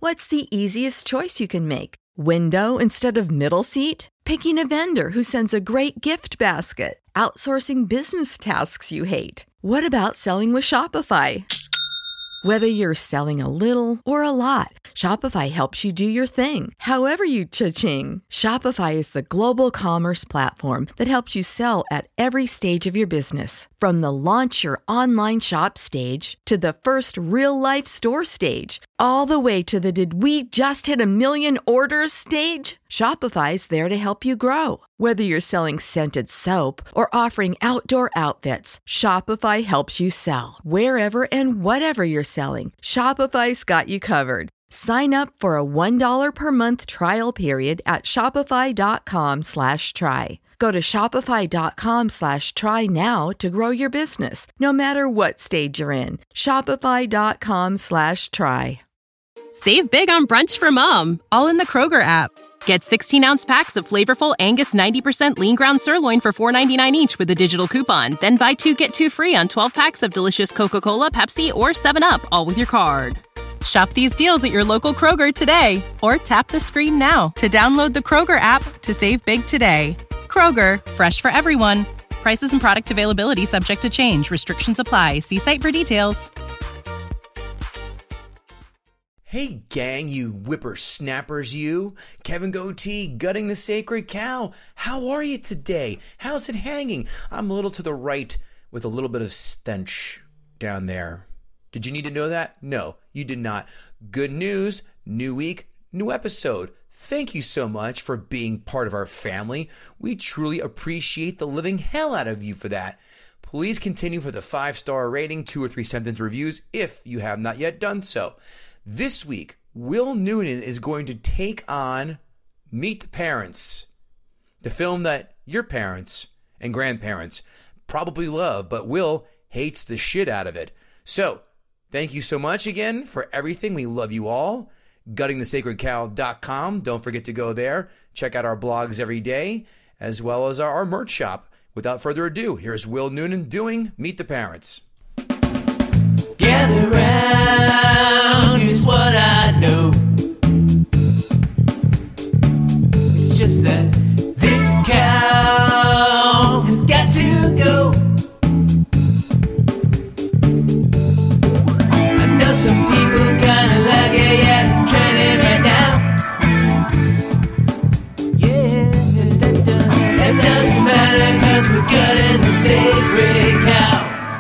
What's the easiest choice you can make? Window instead of middle seat? Picking a vendor who sends a great gift basket? Outsourcing business tasks you hate? What about selling with Shopify? Whether you're selling a little or a lot, Shopify helps you do your thing, however you cha-ching. Shopify is the global commerce platform that helps you sell at every stage of your business. From the launch your online shop stage to the first real-life store stage, all the way to the did we just hit a million orders stage. Shopify's there to help you grow. Whether you're selling scented soap or offering outdoor outfits, Shopify helps you sell. Wherever and whatever you're selling, Shopify's got you covered. Sign up for a $1 per month trial period at shopify.com/try. Go to shopify.com/try now to grow your business, no matter what stage you're in. Shopify.com/try. Save big on brunch for mom, all in the Kroger app. Get 16-ounce packs of flavorful Angus 90% lean ground sirloin for $4.99 each with a digital coupon. Then buy 2, get 2 free on 12 packs of delicious Coca-Cola, Pepsi, or 7-Up, all with your card. Shop these deals at your local Kroger today, or tap the screen now to download the Kroger app to save big today. Kroger, fresh for everyone. Prices and product availability subject to change. Restrictions apply. See site for details. Hey gang, you whippersnappers you. Kevin Goatee, gutting the sacred cow. How are you today? How's it hanging? I'm a little to the right with a little bit of stench down there. Did you need to know that? No, you did not. Good news, new week, new episode. Thank you so much for being part of our family. We truly appreciate the living hell out of you for that. Please continue for the 5-star rating, 2 or 3 sentence reviews if you have not yet done so. This week, Will Noonan is going to take on Meet the Parents, the film that your parents and grandparents probably love, but Will hates the shit out of it. So, thank you so much again for everything. We love you all. GuttingTheSacredCow.com. Don't forget to go there. Check out our blogs every day, as well as our merch shop. Without further ado, here's Will Noonan doing Meet the Parents. Gather round, here's what I know. It's just that this cow has got to go. I know some people kinda like it, yeah, it's trending right now. Yeah, that doesn't matter, cause we're gutting the sacred cow.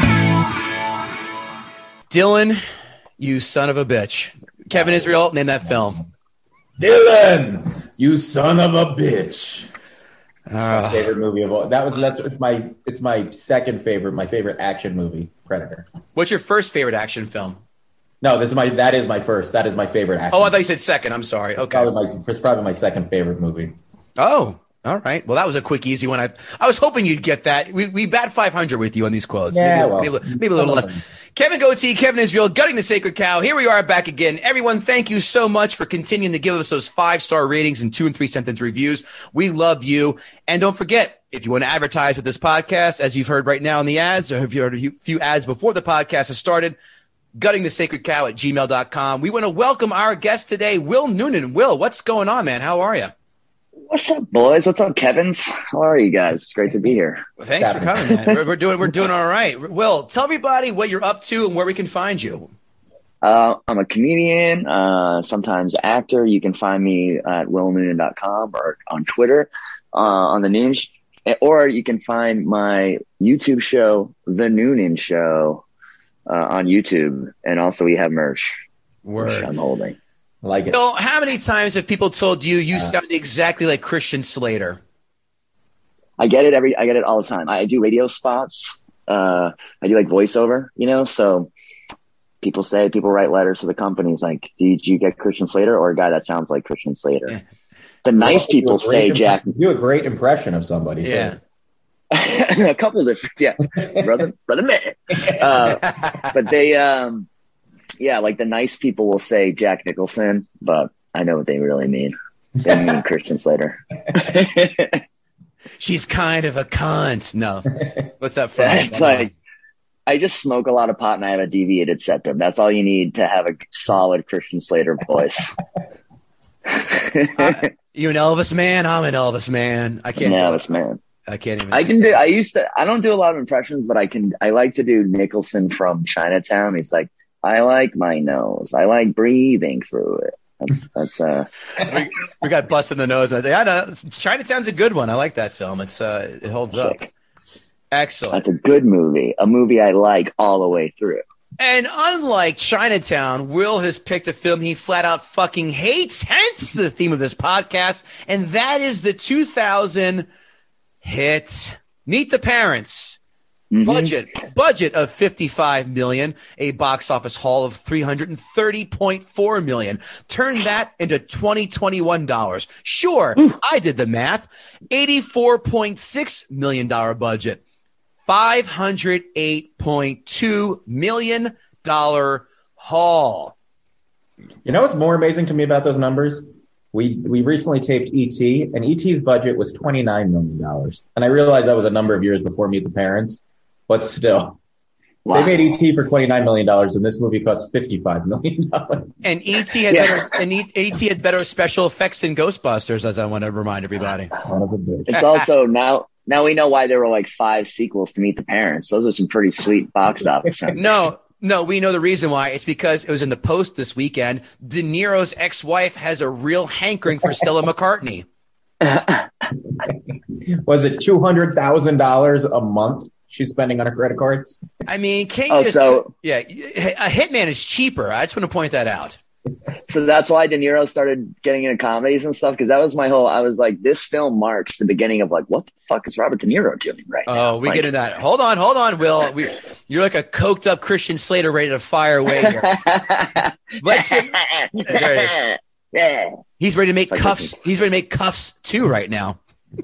Dylan, you son of a bitch. Kevin Israel, name that film. Dylan, you son of a bitch. My favorite movie of all. It's my second favorite. My favorite action movie, Predator. What's your first favorite action film? No, that is my first. That is my favorite action. Oh, I thought you said second. I'm sorry. Okay. It's probably my second favorite movie. Oh, all right. Well, that was a quick, easy one. I was hoping you'd get that. We bat 500 with you on these quotes. Yeah, maybe a little less. Kevin Goatee, Kevin Israel, gutting the sacred cow. Here we are back again. Everyone, thank you so much for continuing to give us those 5-star ratings and 2 and 3 sentence reviews. We love you. And don't forget, if you want to advertise with this podcast, as you've heard right now in the ads, or if you heard a few ads before the podcast has started, guttingthesacredcow@gmail.com. We want to welcome our guest today, Will Noonan. Will, what's going on, man? How are you? What's up, boys? What's up, Kevins? How are you guys? It's great to be here. Well, thanks for coming, man. We're doing all right. Will, tell everybody what you're up to and where we can find you. I'm a comedian, sometimes actor. You can find me at willnoonan.com or on Twitter, on the Noonan, or you can find my YouTube show, The Noonan Show, on YouTube. And also we have merch. Word. I'm holding. Like it. Bill, how many times have people told you sound exactly like Christian Slater? I get it all the time. I do radio spots. I do like voiceover, so people write letters to the companies like, did you get Christian Slater or a guy that sounds like Christian Slater? The nice people say, Jack. You do a great impression of somebody. Yeah. A couple of different, yeah. brother man. But they, like the nice people will say Jack Nicholson, but I know what they really mean. They mean Christian Slater. She's kind of a cunt. No. What's that from? It's like, I just smoke a lot of pot and I have a deviated septum. That's all you need to have a solid Christian Slater voice. You an Elvis man? I'm an Elvis man. I can't. Elvis man. I can't even. I don't do a lot of impressions, but I like to do Nicholson from Chinatown. He's like, I like my nose. I like breathing through it. That's we got busted in the nose. I know Chinatown's a good one. I like that film. It holds up. Excellent. That's a good movie. A movie I like all the way through. And unlike Chinatown, Will has picked a film he flat out fucking hates, hence the theme of this podcast, and that is the 2000 hit Meet the Parents. Budget of $55 million, a box office haul of $330.4 million. Turn that into $2021. Sure, I did the math. $84.6 million budget. $508.2 million haul. You know what's more amazing to me about those numbers? We recently taped E.T., and E.T.'s budget was $29 million. And I realized that was a number of years before Meet the Parents, but still. Wow. They made E.T. for $29 million, and this movie cost $55 million. And E.T. had better, and E.T. had better special effects than Ghostbusters, as I want to remind everybody. It's also now we know why there were like 5 sequels to Meet the Parents. Those are some pretty sweet box office. No, we know the reason why. It's because it was in the Post this weekend. De Niro's ex-wife has a real hankering for Stella McCartney. Was it $200,000 a month she's spending on her credit cards? I mean, a hitman is cheaper. I just want to point that out. So that's why De Niro started getting into comedies and stuff, because that was I was like, this film marks the beginning of like, what the fuck is Robert De Niro doing right now? Oh, we get into that. Hold on, Will. You're like a coked up Christian Slater ready to fire away here. Let's get there it is. He's ready to make cuffs. He's ready to make cuffs too right now.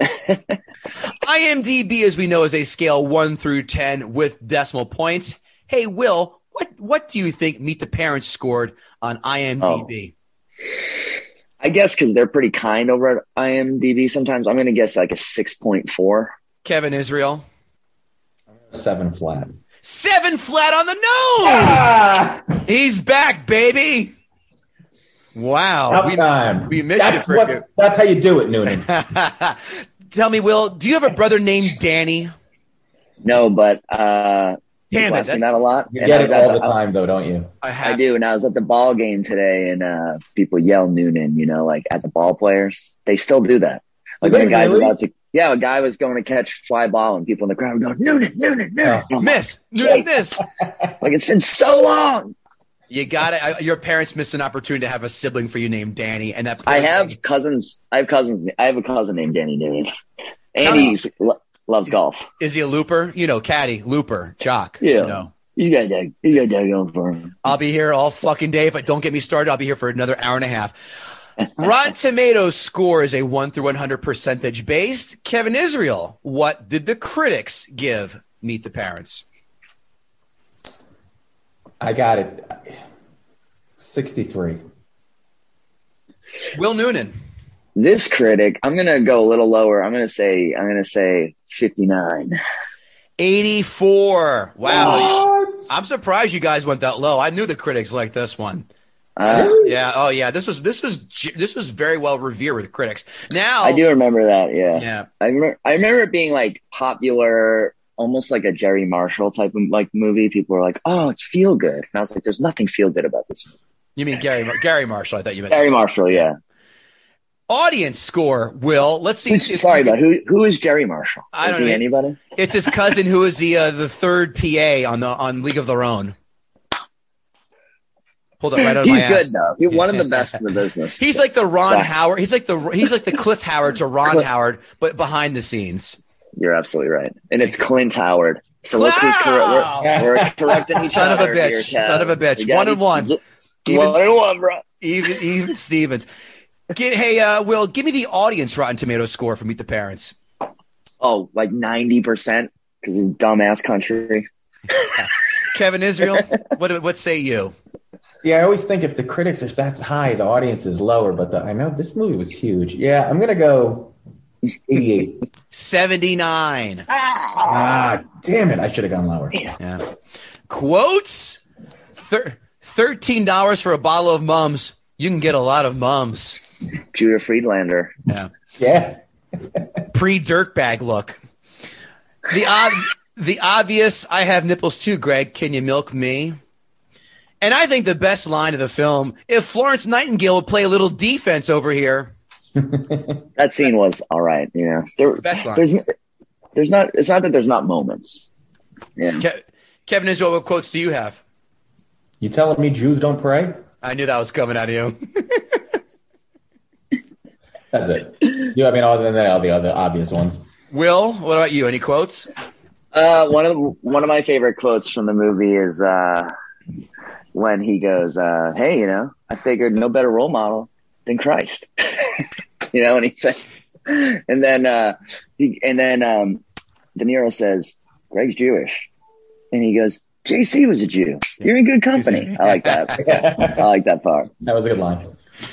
IMDb, as we know, is a scale 1 through 10 with decimal points. Hey, Will, what do you think Meet the Parents scored on IMDb? I guess because they're pretty kind over at IMDb sometimes. I'm going to guess like a 6.4. Kevin Israel? 7 flat. 7 flat on the nose! He's back, baby! Wow. We missed you. That's how you do it, Noonan. Tell me, Will, do you have a brother named Danny? No, but damn it, that a lot. You get it all the time, though, don't you? I do. And I was at the ball game today, and people yell Noonan, like at the ball players. They still do that. Like when a guy's about to, a guy was going to catch fly ball, and people in the crowd were going, Noonan. Miss. Noonan, miss. Like, it's been so long. You got it. Your parents missed an opportunity to have a sibling for you named Danny, and that. I have cousins. I have a cousin named Danny Noonan. And he loves golf. Is he a looper? Caddy, looper, jock. Yeah. He's got that going for him. I'll be here all fucking day. If I don't get me started, I'll be here for another hour and a half. Rotten Tomatoes score is a 1 through 100 percentage based. Kevin Israel, what did the critics give Meet the Parents? I got it. 63. Will Noonan. This critic, I'm going to go a little lower. I'm going to say 59. 84. Wow. What? I'm surprised you guys went that low. I knew the critics liked this one. Yeah. Oh, yeah. This was very well revered with critics. Now I do remember that. Yeah. Yeah. I remember it being like popular, almost like a Jerry Marshall type of like movie. People were like, "Oh, it's feel good," and I was like, "There's nothing feel good about this movie." You mean Gary Marshall? I thought you meant Gary Marshall. Yeah. Audience score. Will, let's see. But who is Jerry Marshall? I don't know. Anybody? It's his cousin who is the third PA on League of Their Own. Pulled up right out of my ass. He's good though. He's one of the best in the business. He's like the Ron Howard. He's like the Cliff Howard to Ron Howard, but behind the scenes. You're absolutely right. And it's Clint Howard. So look who's we're correcting each other. Son of a bitch. 1-1. 1-1, bro. Even Stevens. Will, give me the audience Rotten Tomatoes score for Meet the Parents. Oh, like 90% because it's dumbass country. Kevin Israel, what say you? Yeah, I always think if the critics are that high, the audience is lower. But I know this movie was huge. Yeah, I'm going to go 88. 79. Damn it. I should have gone lower. Yeah. Quotes? $13 for a bottle of Mums. You can get a lot of Mums. Judah Friedlander. Yeah. Yeah. Pre-dirtbag look. The obvious, I have nipples too, Greg. Can you milk me? And I think the best line of the film, if Florence Nightingale would play a little defense over here. That scene was all right. You know, Best line. There's not. It's not that there's not moments. Yeah. Kevin Israel, what quotes do you have? You telling me Jews don't pray? I knew that was coming out of you. That's it. You, I mean, other than that, all the other obvious ones. Will, what about you? Any quotes? One of my favorite quotes from the movie is when he goes, "Hey, you know, I figured no better role model than Christ." You know, and he said, and then De Niro says, "Greg's Jewish," and he goes, "JC was a Jew. You're in good company." I like that. I like that part. That was a good line.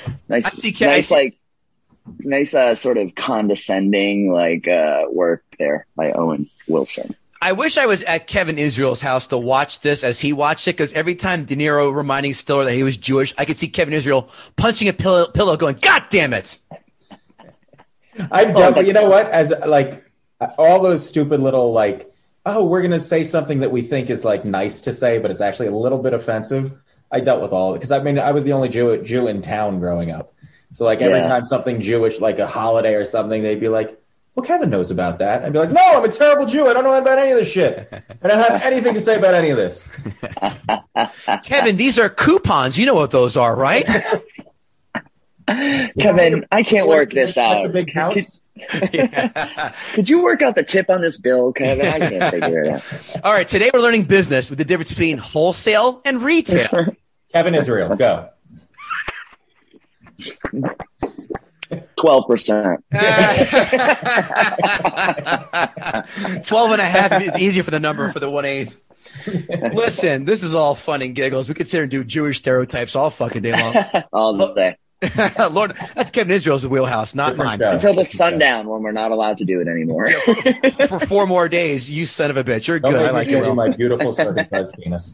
Nice, sort of condescending work there by Owen Wilson. I wish I was at Kevin Israel's house to watch this as he watched it, because every time De Niro reminding Stiller that he was Jewish, I could see Kevin Israel punching a pillow going, "God damn it!" I've done, but you know what? As like all those stupid little we're gonna say something that we think is like nice to say, but it's actually a little bit offensive. I dealt with all of it because I mean I was the only Jew in town growing up. So like every time something Jewish, like a holiday or something, they'd be like, "Well, Kevin knows about that." I'd be like, "No, I'm a terrible Jew. I don't know about any of this shit. I don't have anything to say about any of this." Kevin, these are coupons. You know what those are, right? Kevin, I can't work this out. A big house. Could you work out the tip on this bill, Kevin? I can't figure it out. All right, today we're learning business with the difference between wholesale and retail. Kevin Israel, go. 12%. 12.5 is easier for the number for the 1/8. Listen, this is all fun and giggles. We could sit here and do Jewish stereotypes all fucking day long. All the day. Lord, that's Kevin Israel's wheelhouse, not mine. Until the sundown when we're not allowed to do it anymore. For 4 more days, you son of a bitch. You're good. I like you. My beautiful circumcised penis.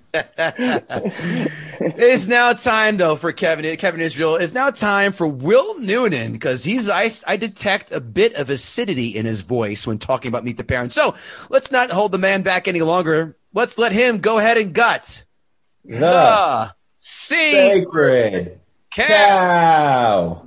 It's now time, though, for Kevin Israel. It's now time for Will Noonan, because I detect a bit of acidity in his voice when talking about Meet the Parents. So let's not hold the man back any longer. Let's let him go ahead and gut the sacred cow.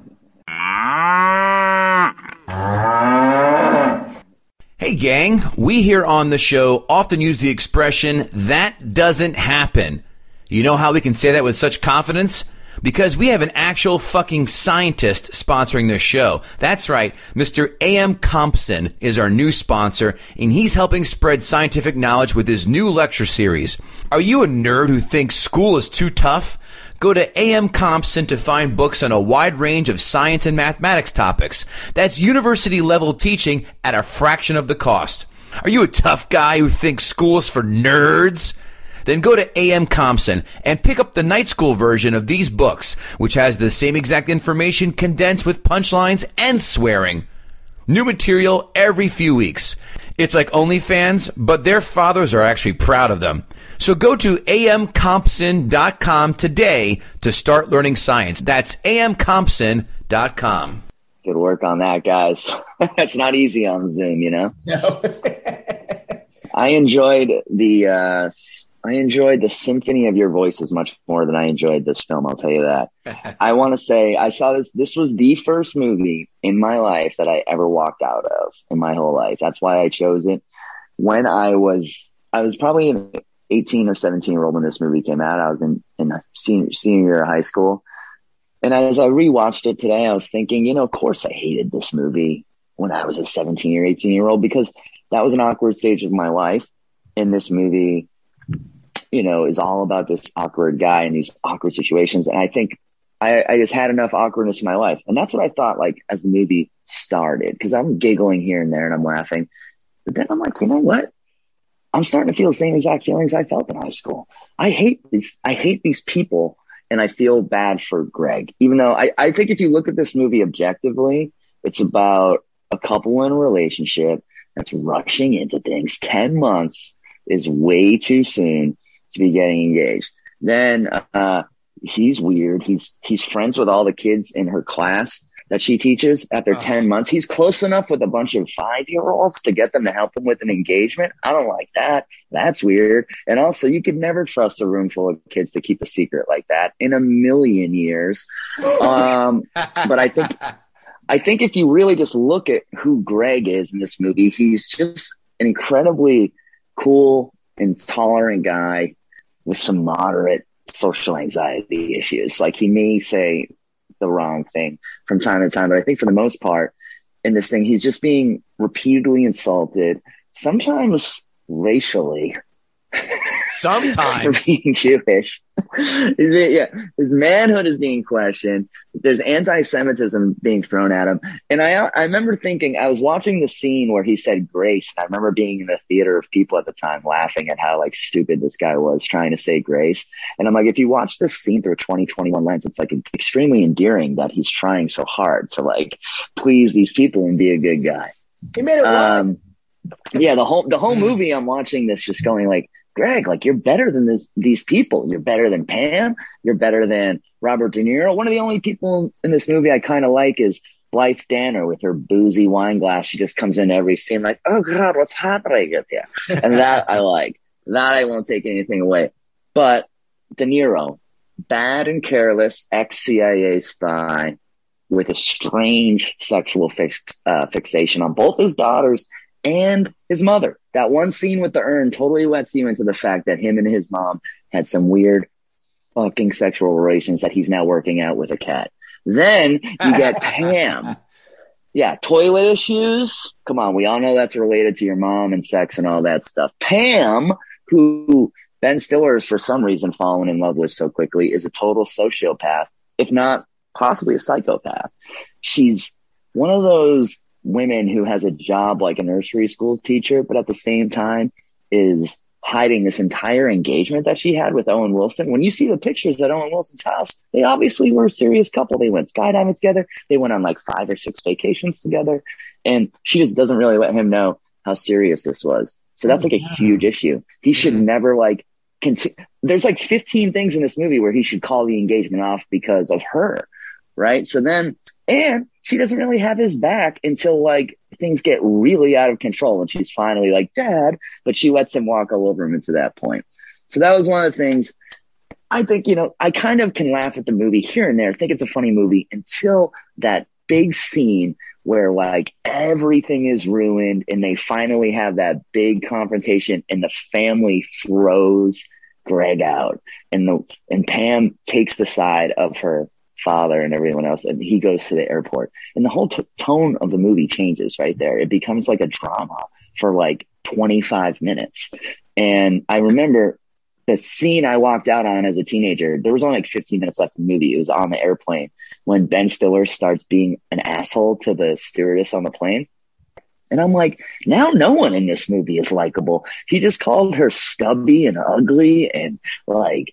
Hey, gang. We here on the show often use the expression, "that doesn't happen." You know how we can say that with such confidence? Because we have an actual fucking scientist sponsoring this show. That's right. Mr. A.M. Compson is our new sponsor, and he's helping spread scientific knowledge with his new lecture series. Are you a nerd who thinks school is too tough? Go to A.M. Compson to find books on a wide range of science and mathematics topics. That's university-level teaching at a fraction of the cost. Are you a tough guy who thinks school is for nerds? Then go to A.M. Compson and pick up the night school version of these books, which has the same exact information condensed with punchlines and swearing. New material every few weeks. It's like OnlyFans, but their fathers are actually proud of them. So go to amcompson.com today to start learning science. That's amcompson.com. Good work on that, guys. It's not easy on Zoom, you know? No. I enjoyed the symphony of your voices much more than I enjoyed this film. I'll tell you that. I want to say I saw this. This was the first movie in my life that I ever walked out of in my whole life. That's why I chose it. When I was probably an 18 or 17-year-old when this movie came out. I was in senior year of high school. And as I rewatched it today, I was thinking, you know, of course I hated this movie when I was a 17 or 18-year-old, because that was an awkward stage of my life. And this movie, you know, is all about this awkward guy in these awkward situations. And I think I just had enough awkwardness in my life. And that's what I thought, like, as the movie started, because I'm giggling here and there and I'm laughing. But then I'm like, you know what? I'm starting to feel the same exact feelings I felt in high school. I hate these people, and I feel bad for Greg. Even though I think if you look at this movie objectively, it's about a couple in a relationship that's rushing into things. 10 months is way too soon to be getting engaged. Then he's weird. He's friends with all the kids in her class that she teaches after 10 months. He's close enough with a bunch of 5-year-olds to get them to help him with an engagement. I don't like that. That's weird. And also, you could never trust a room full of kids to keep a secret like that in a million years. But I think if you really just look at who Greg is in this movie, he's just an incredibly cool and tolerant guy with some moderate social anxiety issues. Like, he may say the wrong thing from time to time, but I think for the most part in this thing, he's just being repeatedly insulted, sometimes racially, sometimes for being Jewish. His manhood is being questioned. There's anti-Semitism being thrown at him. And I remember thinking, I was watching the scene where he said grace. And I remember being in the theater of people at the time laughing at how like stupid this guy was trying to say grace. And I'm like, if you watch this scene through a 2021 lens, it's like extremely endearing that he's trying so hard to like please these people and be a good guy. He made it right. Yeah, the whole movie I'm watching this just going like, Greg, like, you're better than these people. You're better than Pam. You're better than Robert De Niro. One of the only people in this movie I kind of like is Blythe Danner with her boozy wine glass. She just comes into every scene like, oh God, what's happening here? And that I like. That I won't take anything away. But De Niro, bad and careless ex-CIA spy with a strange sexual fixation on both his daughters and his mother. That one scene with the urn totally lets you into the fact that him and his mom had some weird fucking sexual relations that he's now working out with a cat. Then you get Pam. Yeah, toilet issues. Come on, we all know that's related to your mom and sex and all that stuff. Pam, who Ben Stiller is for some reason fallen in love with so quickly, is a total sociopath, if not possibly a psychopath. She's one of those women who has a job like a nursery school teacher, but at the same time is hiding this entire engagement that she had with Owen Wilson. When you see the pictures at Owen Wilson's house, they obviously were a serious couple. They went skydiving together. They went on like 5 or 6 vacations together. And she just doesn't really let him know how serious this was. So that's like a huge issue. He should never like there's like 15 things in this movie where he should call the engagement off because of her. Right. So then, and she doesn't really have his back until like things get really out of control. And she's finally like, Dad, but she lets him walk all over him into that point. So that was one of the things I think, you know, I kind of can laugh at the movie here and there, think it's a funny movie until that big scene where like everything is ruined and they finally have that big confrontation and the family throws Greg out and Pam takes the side of her father and everyone else, and he goes to the airport, and the whole tone of the movie changes right there. It becomes like a drama for like 25 minutes. And I remember the scene I walked out on as a teenager. There was only like 15 minutes left in the movie. It was on the airplane when Ben Stiller starts being an asshole to the stewardess on the plane. And I'm like, now no one in this movie is likable. He just called her stubby and ugly and like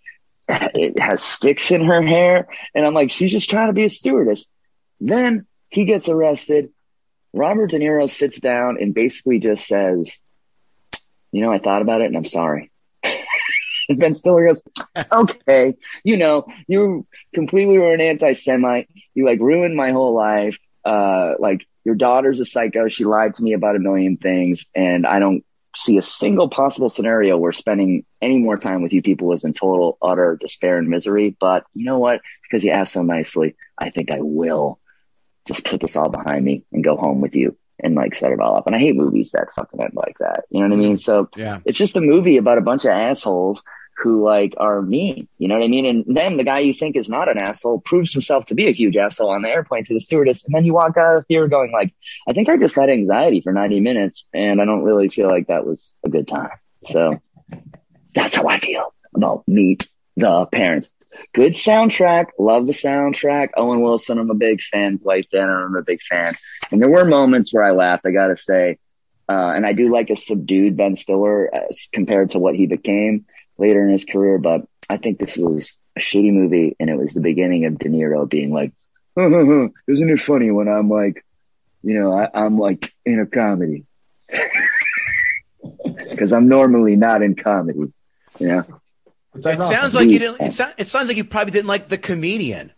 it has sticks in her hair. And I'm like, she's just trying to be a stewardess. Then he gets arrested. Robert De Niro sits down and basically just says, you know, I thought about it and I'm sorry. And Ben Stiller goes, okay, you know, you completely were an anti-Semite. You like ruined my whole life. Like your daughter's a psycho. She lied to me about a million things. And I don't see a single possible scenario where spending any more time with you people is in total, utter despair and misery. But you know what? Because you asked so nicely, I think I will just put this all behind me and go home with you and like set it all up. And I hate movies that fucking end like that. You know what I mean? So yeah, it's just a movie about a bunch of assholes who like are mean, you know what I mean? And then the guy you think is not an asshole proves himself to be a huge asshole on the airplane to the stewardess. And then you walk out of the theater going like, I think I just had anxiety for 90 minutes and I don't really feel like that was a good time. So that's how I feel about Meet the Parents. Good soundtrack. Love the soundtrack. Owen Wilson, I'm a big fan. Blythe Danner, I'm a big fan. And there were moments where I laughed, I got to say. And I do like a subdued Ben Stiller as compared to what he became later in his career, but I think this was a shitty movie, and it was the beginning of De Niro being like, isn't it funny when I'm like I'm like in a comedy because I'm normally not in comedy. It sounds like you didn't. It sounds like you probably didn't like The Comedian.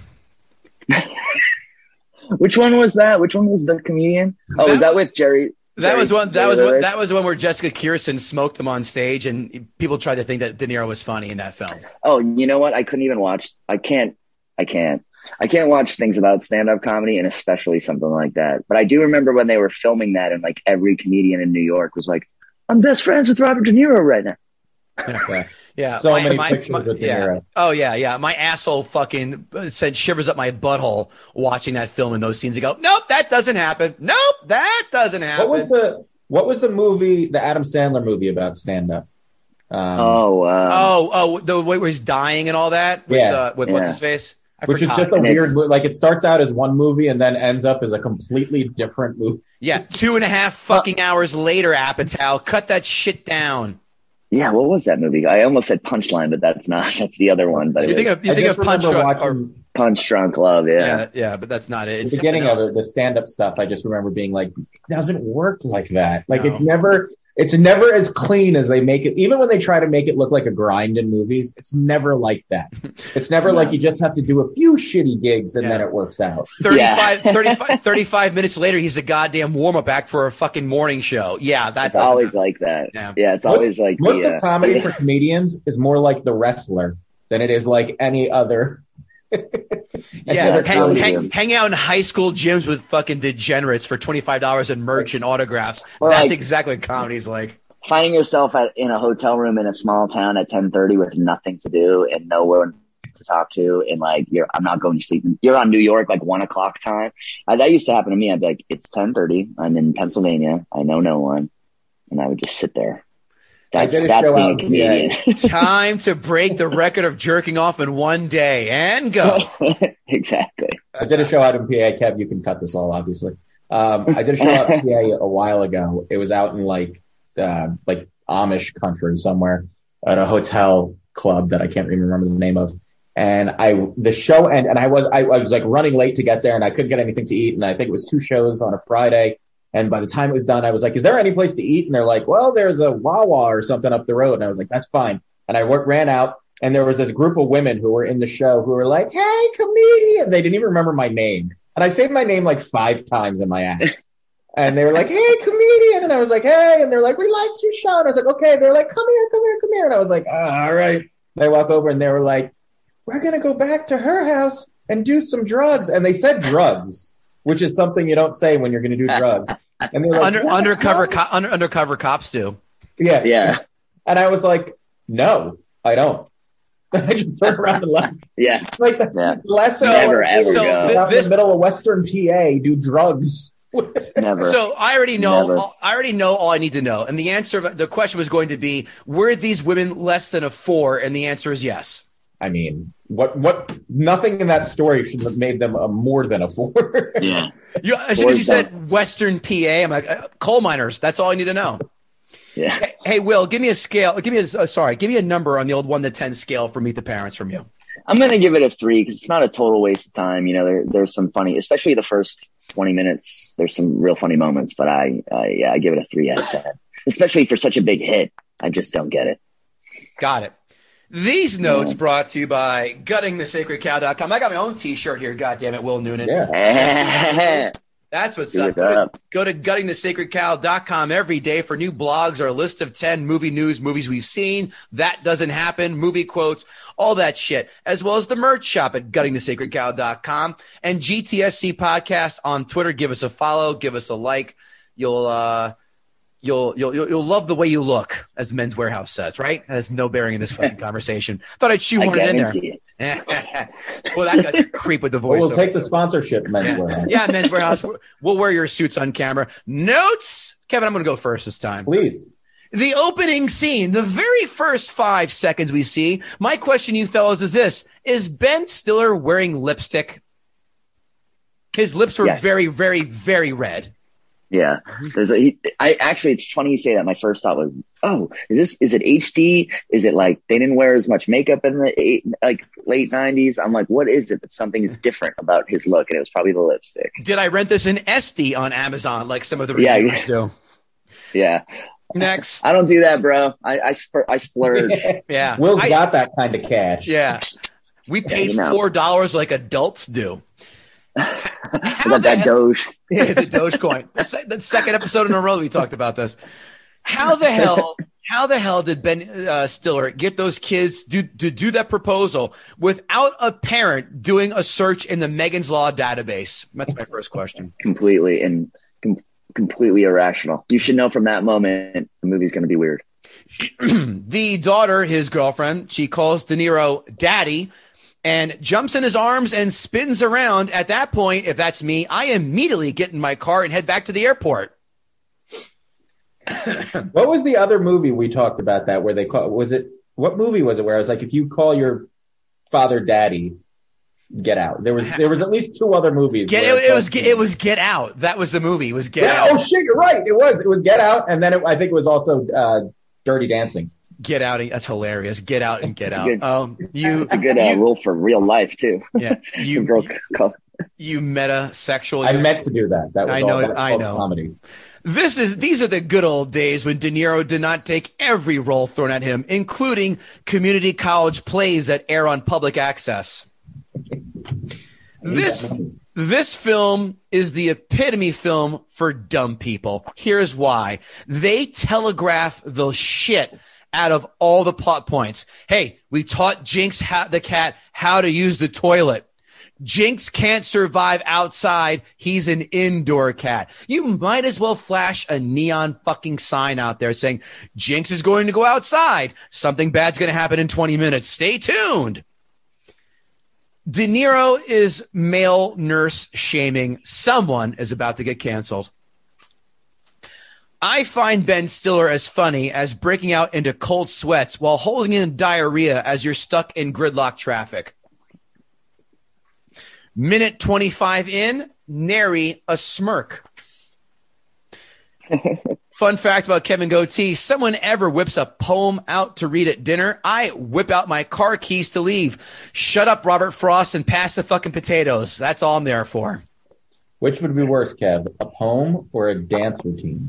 Which one was that? Which one was The Comedian? Oh, was that with Jerry? That was the one where Jessica Kirsten smoked him on stage, and people tried to think that De Niro was funny in that film. Oh, you know what? I couldn't even watch. I can't watch things about stand-up comedy, and especially something like that. But I do remember when they were filming that, and like every comedian in New York was like, "I'm best friends with Robert De Niro right now." Yeah. So many pictures with De Niro. Oh yeah. My asshole fucking sent shivers up my butthole watching that film in those scenes. You go, nope, that doesn't happen. Nope, that doesn't happen. What was the movie, the Adam Sandler movie about stand-up? The way where he's dying and all that with what's his face? Which is just a weird movie. Like, it starts out as one movie and then ends up as a completely different movie. Yeah, 2.5 fucking hours later, Apatow, cut that shit down. Yeah, what was that movie? I almost said Punchline, but that's not. That's the other one. But you think of Punch Drunk Love, yeah, but that's not it. It's the beginning of it, the stand-up stuff. I just remember being like, it doesn't work like that. Like it's never as clean as they make it. Even when they try to make it look like a grind in movies, it's never like that. It's never like you just have to do a few shitty gigs and then it works out. 35 minutes later, he's a goddamn warm-up act for a fucking morning show. Yeah, that's always like that. Yeah, it's always like most of comedy for comedians is more like The Wrestler than it is like any other. Hang out in high school gyms with fucking degenerates for $25 in merch and autographs. That's exactly what comedy's like. Finding yourself in a hotel room in a small town at 10:30 with nothing to do and no one to talk to, and like I'm not going to sleep. You're on New York like 1 o'clock time. That used to happen to me. I'd be like, it's 10:30. I'm in Pennsylvania. I know no one, and I would just sit there. That's being a comedian. Time to break the record of jerking off in one day and go. Exactly. I did a show out in PA. Kev, you can cut this all, obviously. I did a show out in PA a while ago. It was out in like Amish country somewhere at a hotel club that I can't even remember the name of. And the show ended, and I was like running late to get there, and I couldn't get anything to eat. And I think it was 2 shows on a Friday. And by the time it was done, I was like, is there any place to eat? And they're like, well, there's a Wawa or something up the road. And I was like, that's fine. And I ran out, and there was this group of women who were in the show who were like, hey, comedian. They didn't even remember my name. And I saved my name like 5 times in my act. And they were like, hey, comedian. And I was like, hey. And they're like, we liked your show. And I was like, okay. They're like, come here. And I was like, all right. And I walk over, and they were like, we're going to go back to her house and do some drugs. And they said drugs, which is something you don't say when you're going to do drugs. And they were like, undercover cops do. Yeah. And I was like, no, I don't. I just turned around and left. Yeah. Like, that's the last thing ever go. Out in the middle of Western PA, do drugs. Never. So I already know. I already know all I need to know. And the question was going to be, were these women less than a 4? And the answer is yes. I mean, what? Nothing in that story should have made them a more than a 4. Yeah. As soon as you said Western PA, I'm like, coal miners. That's all I need to know. Yeah. Hey, Will, give me a scale. Give me a number on the old 1 to 10 scale for Meet the Parents from you. I'm going to give it a 3 because it's not a total waste of time. You know, there's some funny, especially the first 20 minutes. There's some real funny moments, but I give it a 3 out of 10, especially for such a big hit. I just don't get it. Got it. These notes brought to you by guttingthesacredcow.com. I got my own T-shirt here, goddammit, Will Noonan. Yeah. That's what's up. Go to guttingthesacredcow.com every day for new blogs or a list of 10 movie news, movies we've seen, that doesn't happen, movie quotes, all that shit, as well as the merch shop at guttingthesacredcow.com and GTSC Podcast on Twitter. Give us a follow, give us a like. You'll love the way you look, as Men's Warehouse says, right? That has no bearing in this fucking conversation. Thought I'd shoehorn it in there. Well, that guy's a creep with the voice. We'll take the sponsorship, Men's Warehouse. Yeah, Men's Warehouse. We'll wear your suits on camera. Notes? Kevin, I'm going to go first this time. Please. The opening scene, the very first 5 seconds we see. My question to you fellows is this. Is Ben Stiller wearing lipstick? His lips were very, very, very red. Yeah. It's funny you say that. My first thought was, is it HD? Is it like they didn't wear as much makeup in the late 90s? I'm like, what is it? But something is different about his look. And it was probably the lipstick. Did I rent this in SD on Amazon like some of the reviewers do? Yeah. Next. I don't do that, bro. I splurge. Yeah. Will's got that kind of cash. Yeah. We paid $4 like adults do. I got that Doge. Yeah, the Dogecoin. The second episode in a row we talked about this. How the hell did Ben Stiller get those kids to do that proposal without a parent doing a search in the Megan's Law database? That's my first question. Completely irrational. You should know from that moment the movie's going to be weird. The daughter, his girlfriend, she calls De Niro daddy and jumps in his arms and spins around. At that point, if that's me, I immediately get in my car and head back to the airport. What was the other movie we talked about that where they call, what movie was it where I was like, if you call your father daddy, get out? There was at least two other movies. It was Get Out. That was the movie. It was Get Out. Oh shit, you're right. It was Get Out. And then I think it was also Dirty Dancing. Get Out. That's hilarious. Get Out and Get Out. It's a good rule for real life too. Yeah. You meta-sexual. I meant to do that. That was I know. Comedy. These are the good old days when De Niro did not take every role thrown at him, including community college plays that air on public access. This film is the epitome film for dumb people. Here's why. They telegraph the shit out of all the plot points. Hey, we taught Jinx the cat how to use the toilet. Jinx can't survive outside. He's an indoor cat. You might as well flash a neon fucking sign out there saying Jinx is going to go outside. Something bad's going to happen in 20 minutes. Stay tuned. De Niro is male nurse shaming. Someone is about to get canceled. I find Ben Stiller as funny as breaking out into cold sweats while holding in diarrhea as you're stuck in gridlock traffic. Minute 25 in, nary a smirk. Fun fact about Kevin Goatee, someone ever whips a poem out to read at dinner, I whip out my car keys to leave. Shut up, Robert Frost, and pass the fucking potatoes. That's all I'm there for. Which would be worse, Kev, a poem or a dance routine?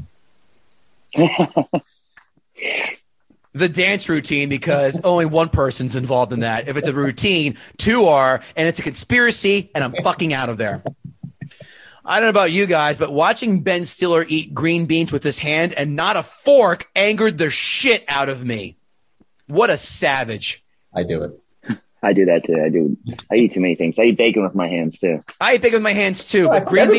The dance routine, because only one person's involved in that. If it's a routine, two are, and it's a conspiracy, and I'm fucking out of there. I don't know about you guys, but watching Ben Stiller eat green beans with his hand and not a fork angered the shit out of me. What a savage. I do it. I do that too. I eat too many things. I eat bacon with my hands too. I eat bacon with my hands too, but green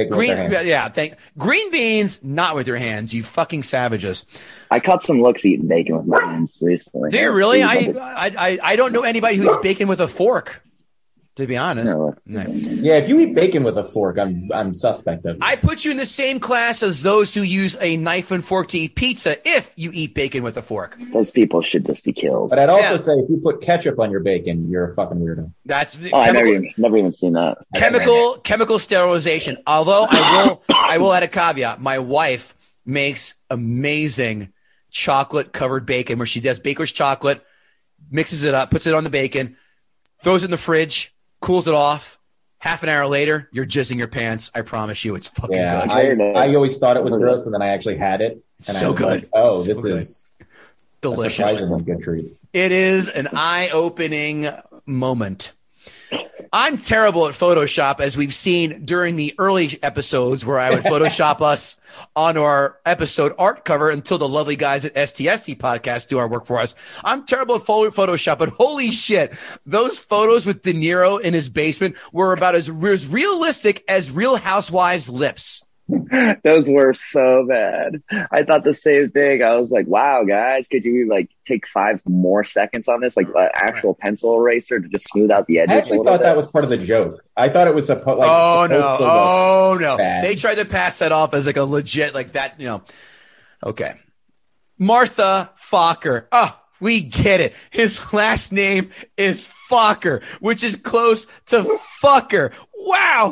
beans, not with your hands. You fucking savages. I caught some looks eating bacon with my hands recently. Do you really? I don't know anybody who eats bacon with a fork. To be honest, no. Yeah, if you eat bacon with a fork, I'm suspect of it. I put you in the same class as those who use a knife and fork to eat pizza if you eat bacon with a fork. Those people should just be killed. But I'd also say if you put ketchup on your bacon, you're a fucking weirdo. I've never even seen that. Chemical sterilization. Although I will add a caveat. My wife makes amazing chocolate covered bacon where she does baker's chocolate, mixes it up, puts it on the bacon, throws it in the fridge, cools it off. Half an hour later, you're jizzing your pants. I promise you, it's fucking good. I always thought it was gross, and then I actually had it. And so good. Like, this is delicious. A surprisingly good treat. It is an eye-opening moment. I'm terrible at Photoshop, as we've seen during the early episodes where I would Photoshop us on our episode art cover until the lovely guys at STST Podcast do our work for us. I'm terrible at Photoshop, but holy shit, those photos with De Niro in his basement were about as realistic as Real Housewives' lips. Those were so bad. I thought the same thing. I was like, wow, guys, could you take 5 more seconds on this? Like an actual pencil eraser to just smooth out the edges. I actually thought that was part of the joke. I thought it was supposed no. Bad. They tried to pass that off as like a legit, like that, Okay. Martha Fokker. Oh, we get it. His last name is Fokker, which is close to fucker. Wow.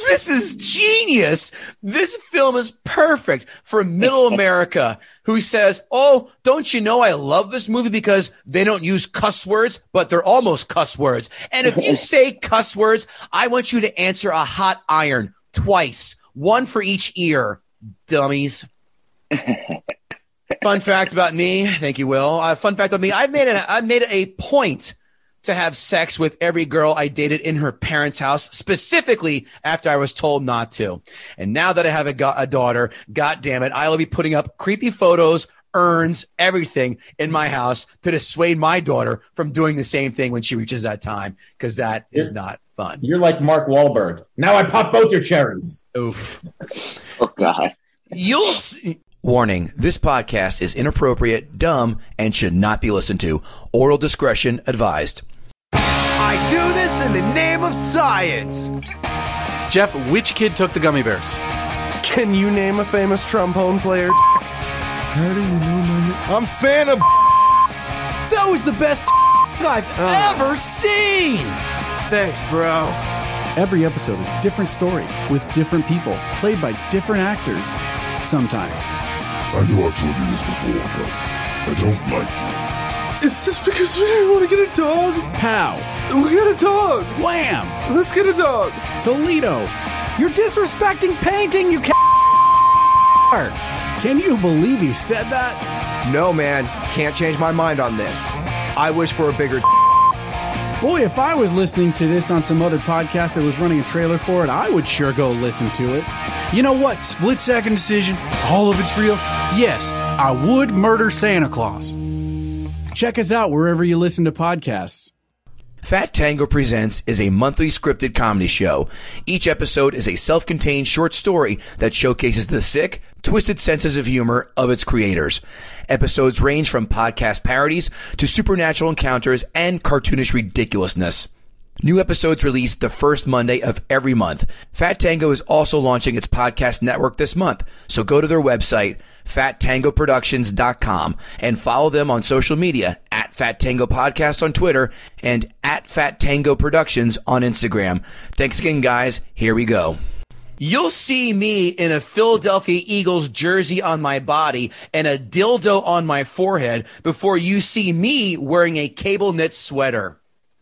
This is genius. This film is perfect for middle America who says, oh, don't you know I love this movie because they don't use cuss words, but they're almost cuss words. And if you say cuss words, I want you to answer a hot iron twice, one for each ear, dummies. Fun fact about me. Thank you, Will. Fun fact about me. I've made it a point to have sex with every girl I dated in her parents' house, specifically after I was told not to. And now that I have a daughter, God damn it, I'll be putting up creepy photos, urns, everything in my house to dissuade my daughter from doing the same thing when she reaches that time, because that is not fun. You're like Mark Wahlberg. Now I pop both your cherries. Oof. Oh, God. You'll see. Warning, this podcast is inappropriate, dumb, and should not be listened to. Oral discretion advised. I do this in the name of science. Jeff, which kid took the gummy bears? Can you name a famous trombone player? How do you know my name? I'm Santa. That was the best I've ever seen. Thanks, bro. Every episode is a different story with different people, played by different actors. Sometimes. I know I've told you this before, but I don't like you. Is this because we want to get a dog? Pow. We got a dog. Wham. Let's get a dog. Toledo. You're disrespecting painting, you Can you believe he said that? No, man. Can't change my mind on this. I wish for a bigger Boy, if I was listening to this on some other podcast that was running a trailer for it, I would sure go listen to it. You know what? Split-second decision. All of it's real. Yes, I would murder Santa Claus. Check us out wherever you listen to podcasts. Fat Tango Presents is a monthly scripted comedy show. Each episode is a self-contained short story that showcases the sick, twisted senses of humor of its creators. Episodes range from podcast parodies to supernatural encounters and cartoonish ridiculousness. New episodes released the first Monday of every month. Fat Tango is also launching its podcast network this month, so go to their website, fattangoproductions.com, and follow them on social media at Fat Tango Podcast on Twitter and at Fat Tango Productions on Instagram. Thanks again, guys. Here we go. You'll see me in a Philadelphia Eagles jersey on my body and a dildo on my forehead before you see me wearing a cable knit sweater.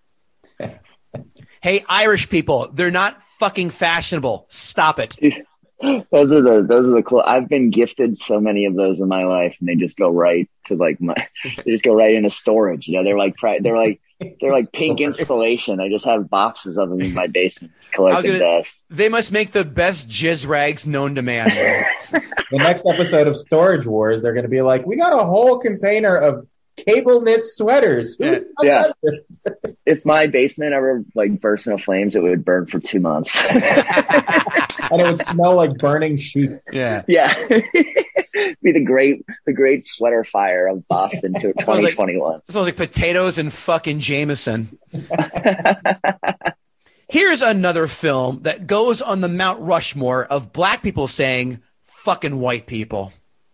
Hey, Irish people, they're not fucking fashionable. Stop it. Those are the cool. I've been gifted so many of those in my life, and they just go right to they just go right into storage. You know, they're like pink installation. I just have boxes of them in my basement collecting dust. They must make the best jizz rags known to man. The next episode of Storage Wars, they're going to be like, we got a whole container of cable knit sweaters. Yeah. If my basement ever burst into flames, it would burn for 2 months. And it would smell like burning sheep. Yeah. Be the great sweater fire of Boston to 2021. It smells like potatoes and fucking Jameson. Here's another film that goes on the Mount Rushmore of black people saying fucking white people.